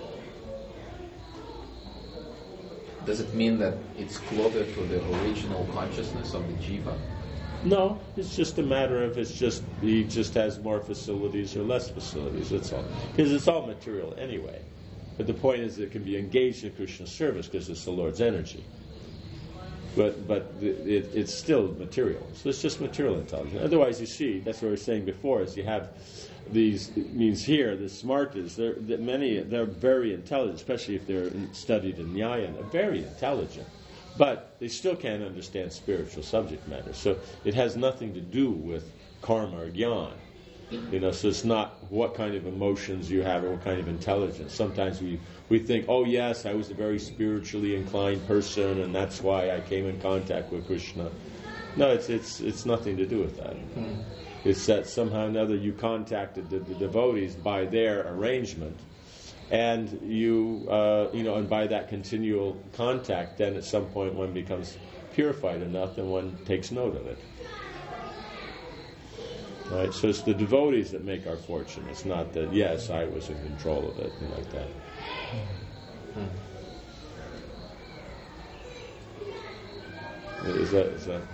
Does it mean that it's closer to the original consciousness of the jiva? No, it's just a matter of it's just he just has more facilities or less facilities. That's all. Because it's all material anyway. But the point is, it can be engaged in Krishna's service because it's the Lord's energy. But but it, it's still material. So it's just material intelligence. Otherwise, you see, that's what I was saying before, is you have these, it means here, the smartas, they're, that many, they're very intelligent, especially if they're in, studied in Nyaya, they're very intelligent. But they still can't understand spiritual subject matter. So it has nothing to do with karma or jnana. You know, so it's not what kind of emotions you have or what kind of intelligence. Sometimes we, we think, oh yes, I was a very spiritually inclined person and that's why I came in contact with Krishna. No, it's it's it's nothing to do with that. Mm. It's that somehow or another you contacted the, the devotees by their arrangement, and you uh, you know, and by that continual contact, then at some point one becomes purified enough and one takes note of it. Right, so it's the devotees that make our fortune. It's not that, yes, I was in control of it, and like that. Hmm. Is that, is that?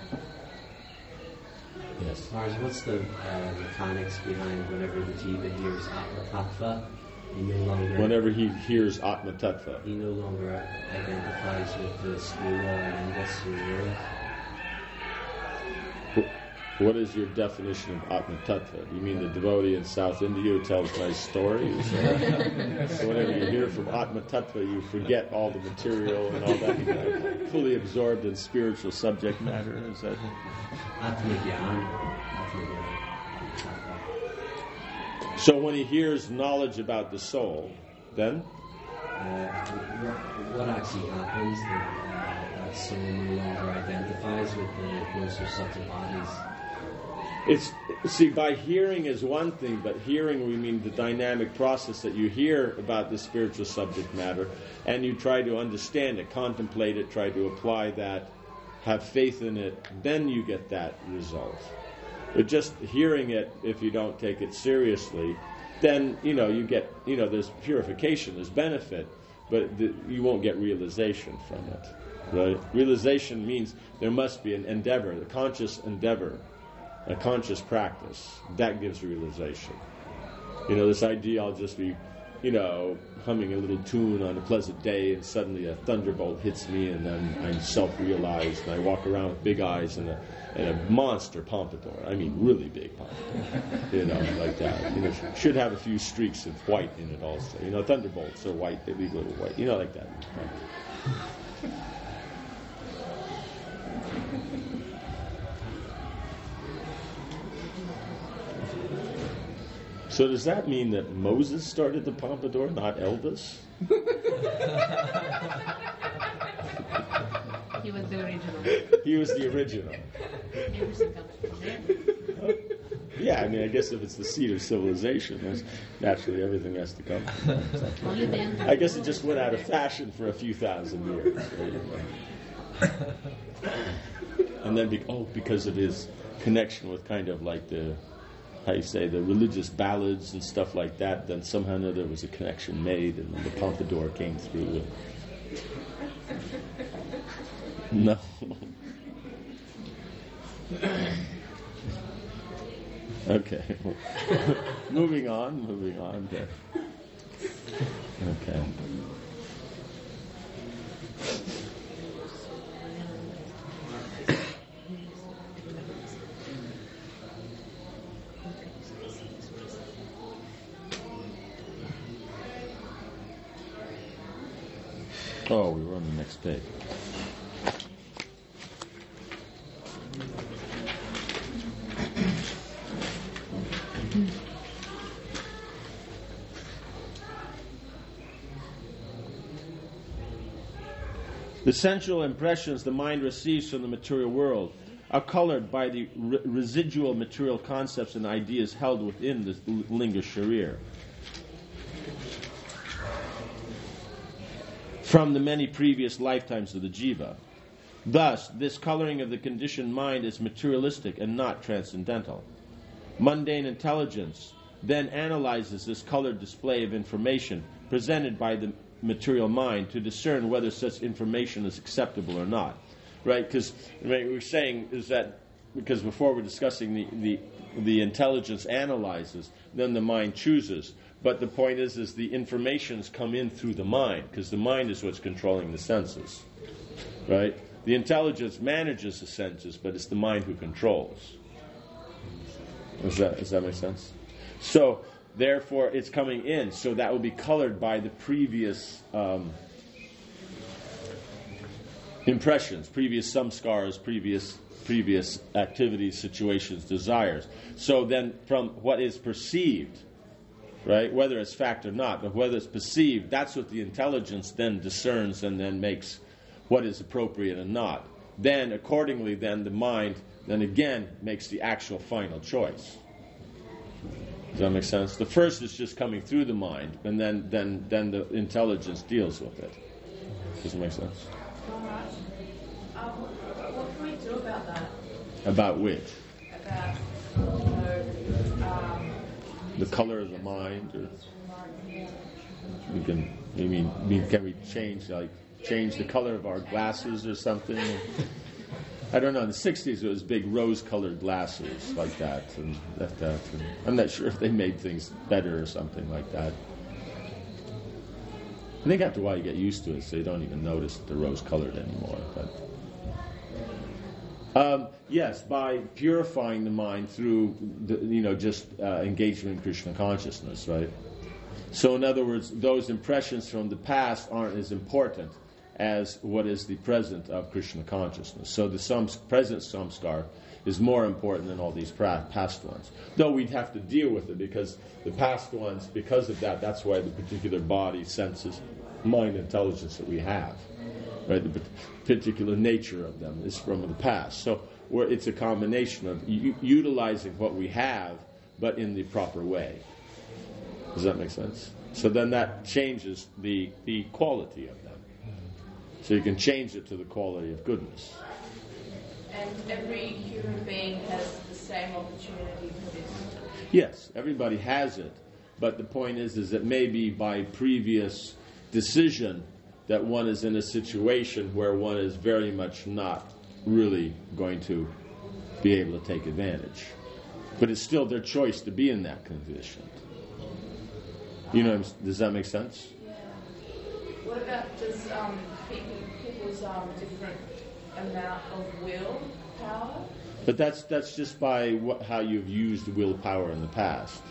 Yes. Mars, what's the uh, mechanics behind whenever the jiva hears Atma Tattva, he no longer... Whenever he hears Atma Tattva. He no longer identifies with the Stula and Indus. What is your definition of Atma Tattva? You mean the devotee in South India who tells nice stories? So whenever you hear from Atma Tattva, you forget all the material and all that. You're fully absorbed in spiritual subject matter. Is that? Atma Gyan. So when he hears knowledge about the soul, then? Uh, what actually happens that, uh, that soul no longer identifies with the grosser subtle bodies? It's, see, by hearing is one thing, but hearing, we mean the dynamic process that you hear about the spiritual subject matter, and you try to understand it, contemplate it, try to apply that, have faith in it, then you get that result. But just hearing it, if you don't take it seriously, then, you know, you get, you know, there's purification, there's benefit, but the, you won't get realization from it. Right? Realization means there must be an endeavor, a conscious endeavor, a conscious practice. That gives realization. You know, this idea I'll just be, you know, humming a little tune on a pleasant day and suddenly a thunderbolt hits me and then I'm self-realized and I walk around with big eyes and a, and a monster pompadour. I mean, really big pompadour. You know, like that. You know, should have a few streaks of white in it also. You know, thunderbolts are white, they leave a little white. You know, like that. So does that mean that Moses started the pompadour, not Elvis? He was the original. He was the original. Everything comes from there. Yeah, I mean, I guess if it's the seat of civilization, there's naturally everything has to come. Only then. I guess it just went out of fashion for a few thousand years. Right? And then, be- oh, because of his connection with kind of like the, how you say, the religious ballads and stuff like that, then somehow or another there was a connection made, and the Pompadour came through. No. Okay. moving on, moving on. There. Okay. Oh, we were on the next page. The sensual impressions the mind receives from the material world are colored by the re- residual material concepts and ideas held within the linga sharir. From the many previous lifetimes of the jiva. Thus, this coloring of the conditioned mind is materialistic and not transcendental. Mundane intelligence then analyzes this colored display of information presented by the material mind to discern whether such information is acceptable or not. Right? Because what we're saying is that, because before we're discussing the, the, the intelligence analyzes, then the mind chooses. But the point is, is the informations come in through the mind, because the mind is what's controlling the senses. Right? The intelligence manages the senses, but it's the mind who controls. Does that, does that make sense? So, therefore, it's coming in, so that will be colored by the previous um, impressions, previous samskaras, previous previous activities, situations, desires. So then, from what is perceived, right, whether it's fact or not, but whether it's perceived, that's what the intelligence then discerns and then makes what is appropriate and not. Then, accordingly, then the mind then again makes the actual final choice. Does that make sense? The first is just coming through the mind, and then then, then the intelligence deals with it. Does it make sense? Alright. Um, what can we do about that? About which? About, you know, um, The color of the mind, or we can. I mean, I mean, can we change like change the color of our glasses or something? I don't know. In the sixties, it was big rose-colored glasses like that, and that. that and I'm not sure if they made things better or something like that. I think after a while you get used to it, so you don't even notice that they're rose-colored anymore. But um, yes, by purifying the mind through, the, you know, just uh, engagement in Krishna consciousness, right? So, in other words, those impressions from the past aren't as important as what is the present of Krishna consciousness. So the sams- present samskar is more important than all these pra- past ones. Though we'd have to deal with it, because the past ones, because of that, that's why the particular body, senses, mind, intelligence that we have, right? The particular nature of them is from the past. So we're, it's a combination of u- utilizing what we have, but in the proper way. Does that make sense? So then that changes the, the quality of them. So you can change it to the quality of goodness. and every human being has the same opportunity for this. Yes, everybody has it. But the point is, is that maybe by previous decision that one is in a situation where one is very much not really going to be able to take advantage. But it's still their choice to be in that condition. You know, does that make sense? Yeah. What about does um, people, people's um, different amount of will power? But that's that's just by what, how you've used willpower in the past.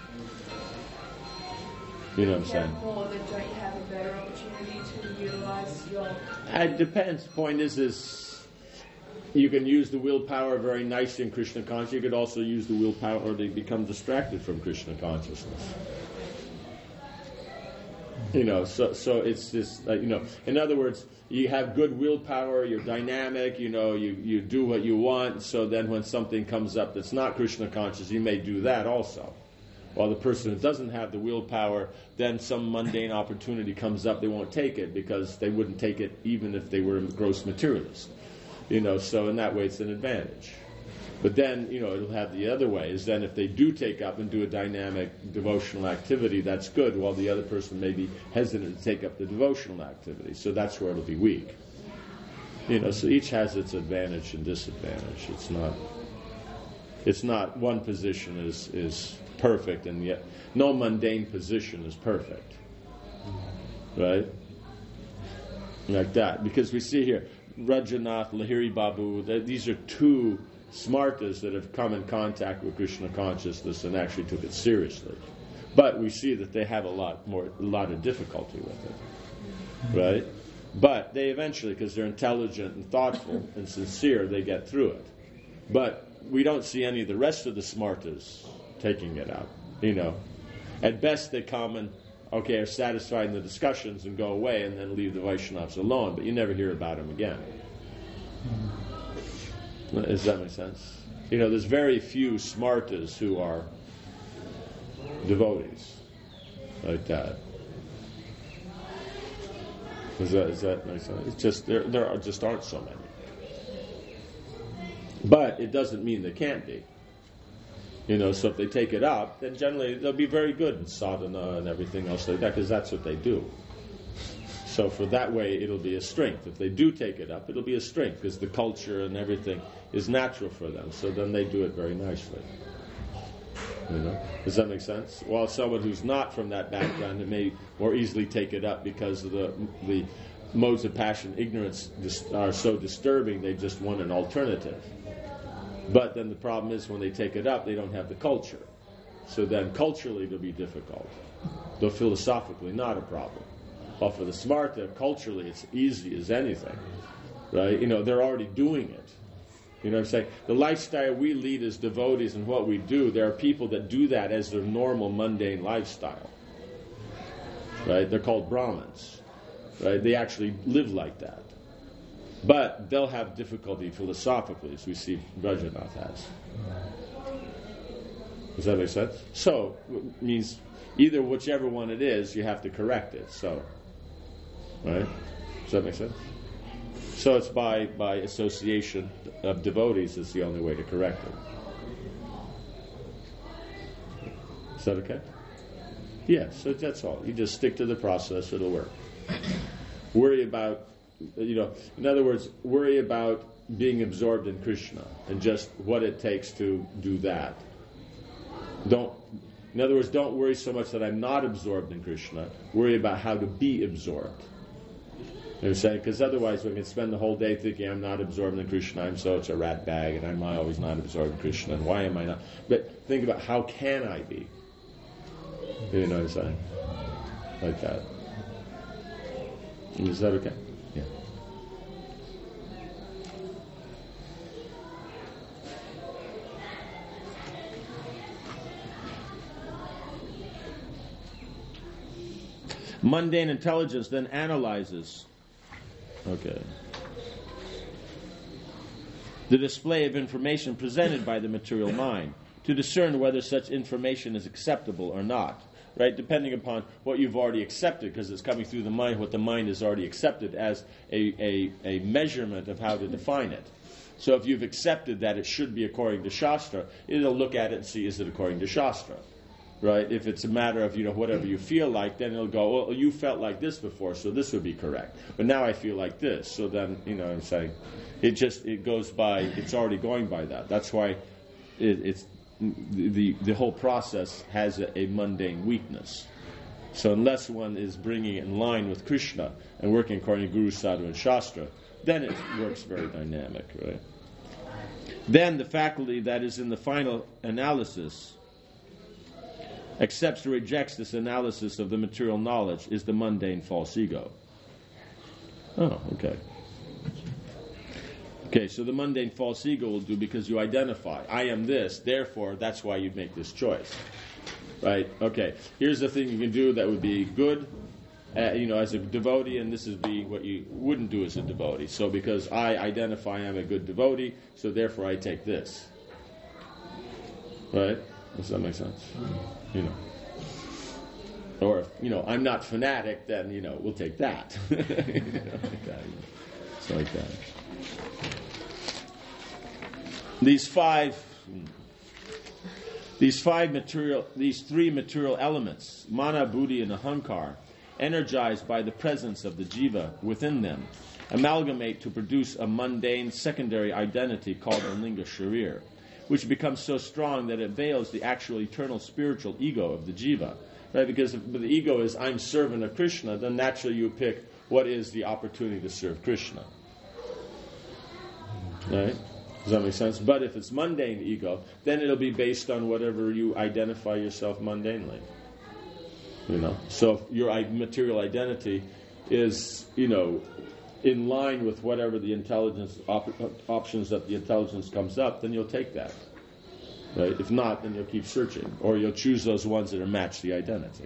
You know what I'm You saying? have more, then don't you have a better opportunity to utilize your... It depends. The point is, is you can use the willpower very nicely in Krishna consciousness. You could also use the willpower to become distracted from Krishna consciousness. You know, so so it's this, uh, you know, in other words, you have good willpower, you're dynamic, you know, you, you do what you want, so then when something comes up that's not Krishna conscious, you may do that also. While the person who doesn't have the willpower, then some mundane opportunity comes up, they won't take it because they wouldn't take it even if they were a gross materialist. You know, so in that way it's an advantage. But then, you know, it'll have the other way, is then if they do take up and do a dynamic devotional activity, that's good, while the other person may be hesitant to take up the devotional activity. So that's where it'll be weak. You know, so each has its advantage and disadvantage. It's not, it's not one position is, is perfect, and yet no mundane position is perfect. Right? Like that. Because we see here, Rajanath, Lahiri Babu, these are two smartas that have come in contact with Krishna consciousness and actually took it seriously. But we see that they have a lot more, a lot of difficulty with it. Right? But they eventually, because they're intelligent and thoughtful and sincere, they get through it. But we don't see any of the rest of the smartas taking it out. You know, at best they come and, okay, are satisfied in the discussions and go away and then leave the Vaishnavas alone, but you never hear about them again. Does that make sense? You know, there's very few smartas who are devotees like that. Does that, does that make sense? It's just, there, there are, just aren't so many. But it doesn't mean they can't be. You know, so if they take it up, then generally they'll be very good in sadhana and everything else like that, because that's what they do. So for that way, it'll be a strength. If they do take it up, it'll be a strength, because the culture and everything is natural for them. So then they do it very nicely. You know, does that make sense? While someone who's not from that background, it may more easily take it up because of the the modes of passion, ignorance dis- are so disturbing. They just want an alternative. But then the problem is when they take it up, they don't have the culture. So then culturally it'll be difficult. Though philosophically not a problem. But for the smarta, culturally it's easy as anything. Right? You know, they're already doing it. You know what I'm saying? The lifestyle we lead as devotees and what we do, there are people that do that as their normal mundane lifestyle. Right? They're called Brahmins. Right? They actually live like that. But they'll have difficulty philosophically, as we see Rajanath has. Does that make sense? So, it means either whichever one it is, you have to correct it. So, right? Does that make sense? So it's by, by association of devotees is the only way to correct it. Is that okay? Yeah, so that's all. You just stick to the process, it'll work. Worry about, you know, in other words, worry about being absorbed in Krishna and just what it takes to do that. Don't, in other words, don't worry so much that I'm not absorbed in Krishna. Worry about how to be absorbed. You know what I'm saying? Because otherwise we can spend the whole day thinking I'm not absorbed in Krishna, I'm such a rat bag, and I'm always not absorbed in Krishna, and why am I not? But think about how can I be? You know what I'm saying? Like that. Is that okay? Yeah. Mundane intelligence then analyzes, okay, the display of information presented by the material mind to discern whether such information is acceptable or not. Right, depending upon what you've already accepted, because it's coming through the mind, what the mind has already accepted as a, a, a measurement of how to define it. So if you've accepted that it should be according to Shastra, it'll look at it and see, is it according to Shastra? Right? If it's a matter of, you know, whatever you feel like, then it'll go, well, you felt like this before, so this would be correct. But now I feel like this. So then, you know what I'm saying? It just, it goes by, it's already going by that. That's why it, it's, The, the whole process has a, a mundane weakness. So unless one is bringing it in line with Krishna and working according to Guru, Sadhu, and Shastra, then it works very dynamic, right? Then the faculty that is in the final analysis accepts or rejects this analysis of the material knowledge is the mundane false ego. Oh, okay. Okay, so the mundane false ego will do because you identify, I am this, therefore that's why you make this choice. Right? Okay, here's the thing you can do that would be good uh, you know, as a devotee, and this is being what you wouldn't do as a devotee. So because I identify I'm a good devotee, so therefore I take this. Right? Does that make sense? You know. Or if, you know, I'm not fanatic, then, you know, we'll take that. You know, like that. It's like that. These five, these five material, these three material elements, mana, buddhi, and ahankar, energized by the presence of the jiva within them, amalgamate to produce a mundane secondary identity called the linga sharir, which becomes so strong that it veils the actual eternal spiritual ego of the jiva. Right? Because if the ego is I'm servant of Krishna, then naturally you pick what is the opportunity to serve Krishna. Right? Does that make sense? But if it's mundane ego, then it'll be based on whatever you identify yourself mundanely. You know, so if your material identity is, you know, in line with whatever the intelligence op- options that the intelligence comes up, then you'll take that. Right? If not, then you'll keep searching, or you'll choose those ones that are match the identity.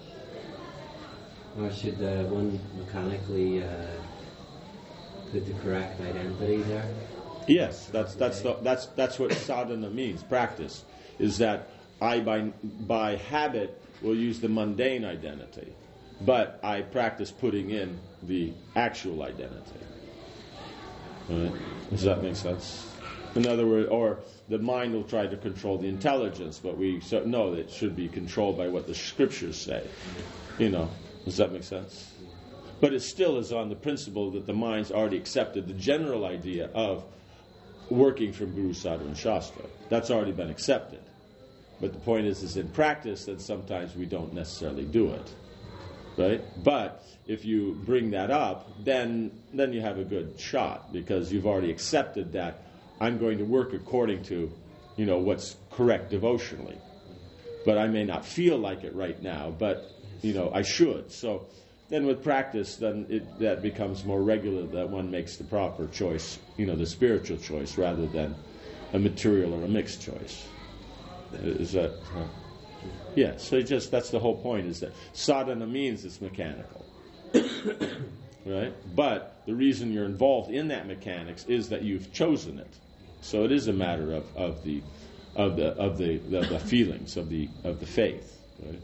Or should uh, one mechanically uh, put the correct identity there? Yes, that's that's the, that's that's what sadhana means. Practice is that I by by habit will use the mundane identity, but I practice putting in the actual identity. Right? Does that make sense? In other words, or the mind will try to control the intelligence, but we so, know that it should be controlled by what the scriptures say. You know, does that make sense? But it still is on the principle that the mind's already accepted the general idea of working from Guru, Sadhu, and Shastra. That's already been accepted. But the point is, is in practice that sometimes we don't necessarily do it. Right? But if you bring that up, then then you have a good shot, because you've already accepted that I'm going to work according to, you know, what's correct devotionally. But I may not feel like it right now, but, you know, I should. So then with practice, then it, that becomes more regular, that one makes the proper choice, you know, the spiritual choice, rather than a material or a mixed choice. Is that... Huh? Yeah, so it just that's the whole point, is that sadhana means it's mechanical. Right? But the reason you're involved in that mechanics is that you've chosen it. So it is a matter of, of the of the of the, the, the feelings of the of the faith. Right?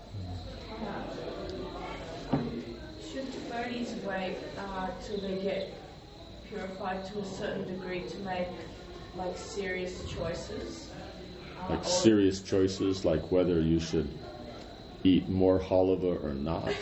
Should devotees wait uh, till they get purified to a certain degree to make like serious choices? Uh, Like serious choices, like whether you should eat more halava or not.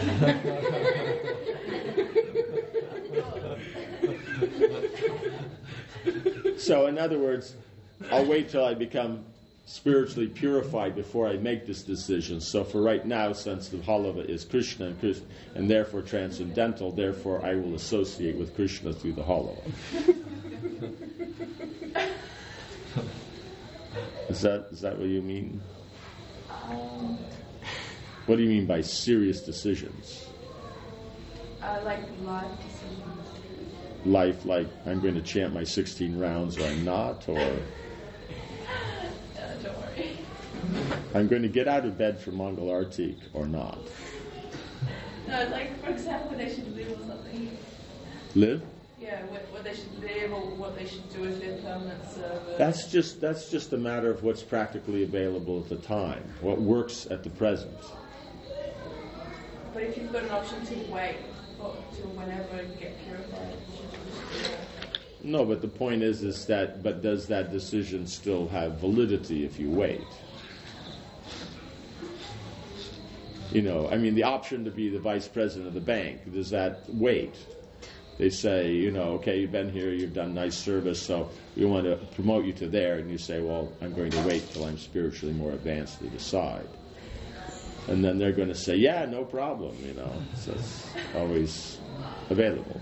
So, in other words, I'll wait till I become spiritually purified before I make this decision. So, for right now, since the halava is Krishna and, Krishna, and therefore transcendental, therefore I will associate with Krishna through the halava. Is that is that what you mean? Um, What do you mean by serious decisions? uh, like life decisions. Life, like I'm going to chant my sixteen rounds or I'm not, or Uh, don't worry. I'm going to get out of bed for Mangal Artik or not. No, like for example, they should live or something. Live? Yeah, what, what they should live or what they should do with their permanent service. That's just that's just a matter of what's practically available at the time, what works at the present. But if you've got an option to wait till whenever you get purified, you should just do that. No, but the point is, is that, but does that decision still have validity if you wait? You know, I mean, the option to be the vice president of the bank, does that wait? They say, you know, okay, you've been here, you've done nice service, so we want to promote you to there, and you say, well, I'm going to wait till I'm spiritually more advanced to decide. And then they're going to say, yeah, no problem, you know, so it's always available.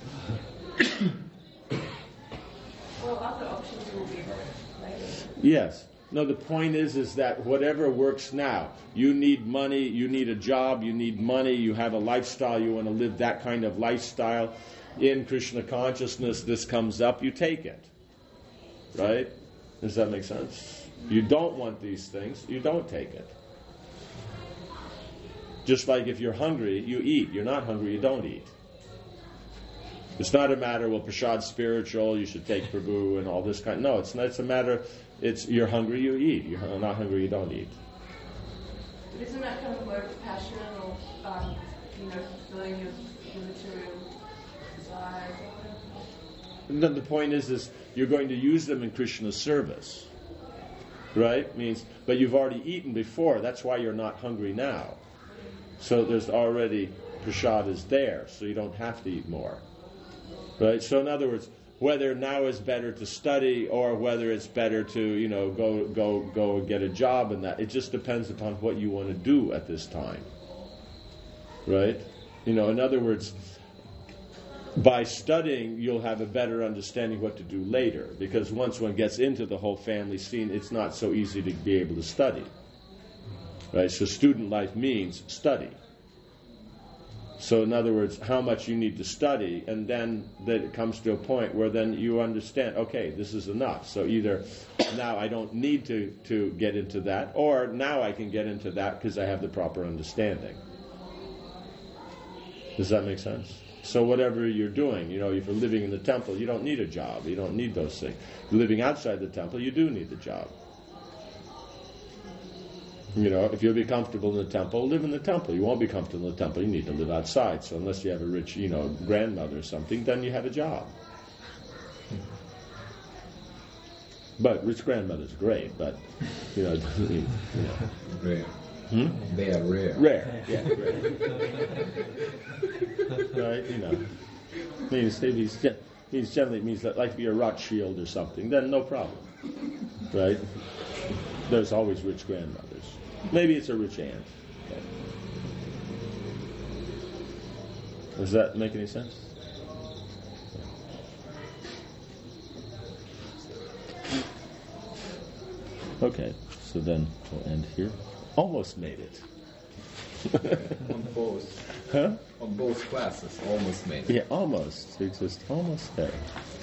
Well, other options will be later. Yes. No, the point is, is that whatever works now, you need money, you need a job, you need money, you have a lifestyle, you want to live that kind of lifestyle. In Krishna consciousness, this comes up, you take it. Right? Does that make sense? You don't want these things, you don't take it. Just like if you're hungry, you eat. You're not hungry, you don't eat. It's not a matter, well, prasad's spiritual, you should take Prabhu and all this kind. No, it's not. It's a matter, it's you're hungry, you eat. You're not hungry, you don't eat. Isn't that kind of like passion or, um, you know, fulfilling your, your material desires? The, the point is, is you're going to use them in Krishna's service, right? Means, but you've already eaten before. That's why you're not hungry now. So there's already prasad is there, so you don't have to eat more, right? So in other words, whether now is better to study or whether it's better to, you know, go go go get a job and that, it just depends upon what you want to do at this time, right? You know, in other words, by studying, you'll have a better understanding what to do later, because once one gets into the whole family scene, it's not so easy to be able to study, right? So student life means study. So in other words, how much you need to study, and then that it comes to a point where then you understand, okay, this is enough. So either now I don't need to, to get into that, or now I can get into that because I have the proper understanding. Does that make sense? So whatever you're doing, you know, if you're living in the temple, you don't need a job. You don't need those things. If you're living outside the temple, you do need the job. You know, if you'll be comfortable in the temple, live in the temple. You won't be comfortable in the temple, you need to live outside. So unless you have a rich, you know, grandmother or something, then you have a job. But rich grandmother's great, but, you know, it doesn't mean, you know. Rare. Hmm? They are rare. Rare, yeah, rare. Right, you know. Means, means, means generally means that, like if you're a Rothschild or something, then no problem. Right? There's always rich grandmothers. Maybe it's a rich aunt. Okay. Does that make any sense? Okay, so then we'll end here. Almost made it. On both. Huh? On both classes, almost made it. Yeah, almost. It's just almost there.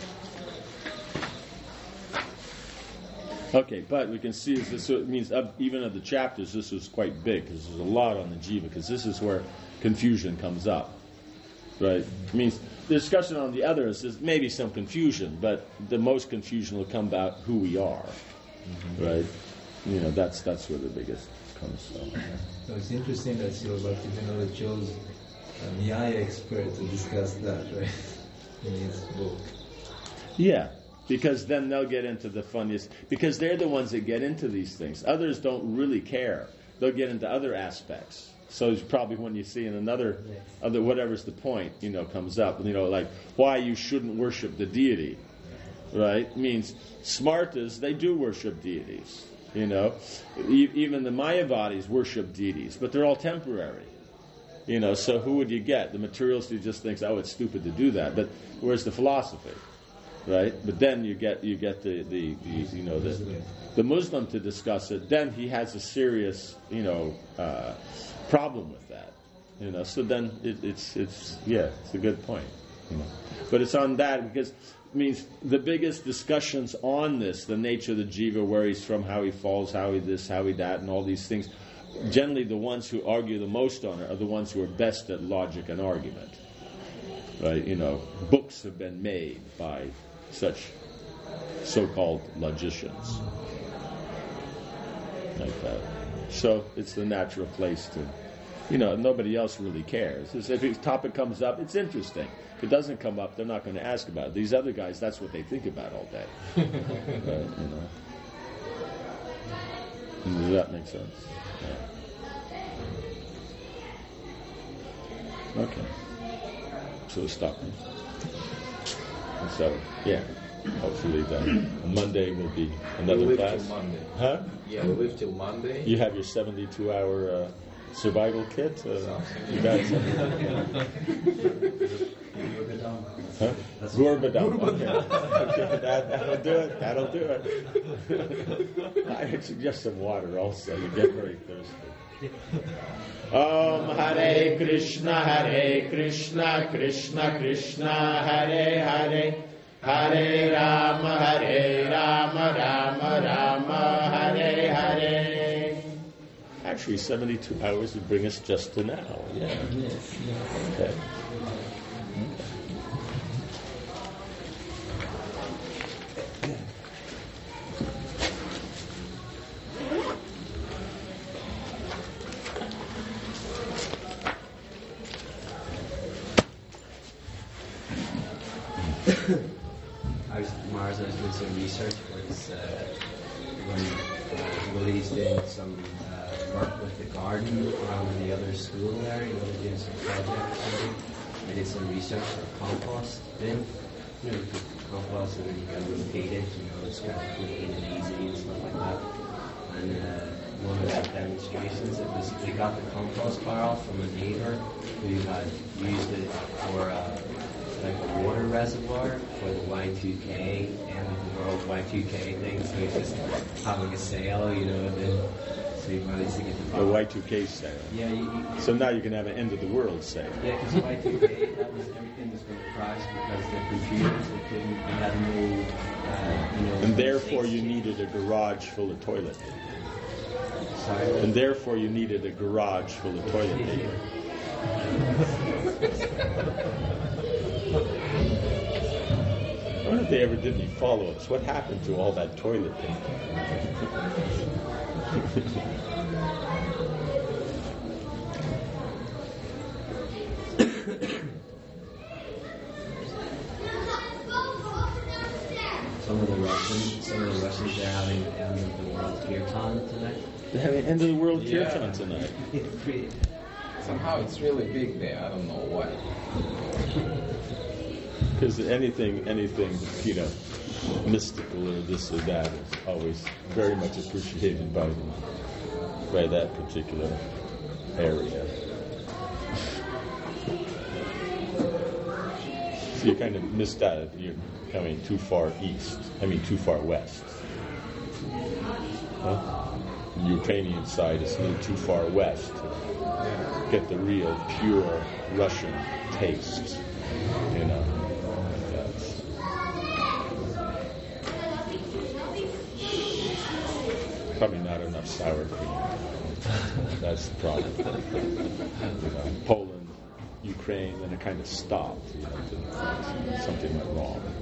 Okay, but we can see this. So it means of, even of the chapters, this was quite big because there's a lot on the jiva. Because this is where confusion comes up, right? It means the discussion on the others is maybe some confusion, but the most confusion will come about who we are, mm-hmm. right? You know, that's that's where the biggest comes from. So it's interesting that Srila Bhaktivinoda chose a Nyaya expert to discuss that, right? In his book. Yeah. Because then they'll get into the funniest, because they're the ones that get into these things. Others don't really care. They'll get into other aspects. So it's probably when you see in another, other whatever's the point, you know, comes up. You know, like why you shouldn't worship the deity, right? Means Smartas, they do worship deities. You know, e- even the Mayavadis worship deities, but they're all temporary. You know, so who would you get? The materialist who just thinks, oh, it's stupid to do that. But where's the philosophy? Right, but then you get you get the, the, the you know the the Muslim to discuss it. Then he has a serious you know uh, problem with that. You know, so then it, it's it's yeah, it's a good point. You know, but it's on that because it means the biggest discussions on this, the nature of the jiva, where he's from, how he falls, how he this, how he that, and all these things. Generally, the ones who argue the most on it are the ones who are best at logic and argument. Right, you know, books have been made by such so-called logicians like that. So it's the natural place to, you know, nobody else really cares. If a topic comes up, it's interesting. If it doesn't come up, they're not going to ask about it. These other guys, that's what they think about all day. Right, you know. Does that make sense? Yeah. Okay. So stop. So, yeah, hopefully then on Monday will be another we live class. Till Monday. Huh? Yeah, we live till Monday. You have your seventy-two hour uh, survival kit? Uh, you guys Huh? Gorbadam. Okay. Okay. That, that'll do it. That'll do it. I would suggest some water also. You get very thirsty. Om Hare Krishna, Hare Krishna, Krishna Krishna, Hare Hare, Hare Rama, Hare Rama, Rama Rama, Hare Hare. Actually, seventy-two hours would bring us just to now. Yeah. Yes, yes. Okay. I was Mars. I was doing some research for this uh, when uh, Willie's doing some uh, work with the garden around the other school there. You know, they're doing some project or something. I did some research for compost bin. You know, you put compost and then you can rotate it. You know, it's kind of clean and easy and stuff like that. And uh, one of the demonstrations, it was they got the compost barrel from a neighbor who had used it for. Uh, like a water reservoir for the Y two K and the World Y two K thing, so he's just having a sale, you know, and then so he managed to get the The Y two K sale. Yeah, you, you, So now you can have an end of the world sale. yeah, because Y two K, that was everything was going to crash because the computers they couldn't, they had no, uh, you know. And therefore you needed a garage full of toilet paper. Sorry. And therefore you needed a garage full of toilet paper. I wonder if they ever did any follow-ups. What happened to all that toilet paper? Some of the Russians, some of the Russians, they're having end of the world kirtan tonight. They're having end of the world Yeah. kirtan tonight. Somehow it's really big there. I don't know why. Because anything, anything, you know, mystical or this or that is always very much appreciated by them, by that particular area. So you kind of missed out. You're coming too far east. I mean, too far west. Huh? The Ukrainian side is a little too far west to get the real, pure Russian taste, you know. That's, probably not enough sour cream. That's the problem. You know, Poland, Ukraine, and it kind of stopped. You know, something went wrong.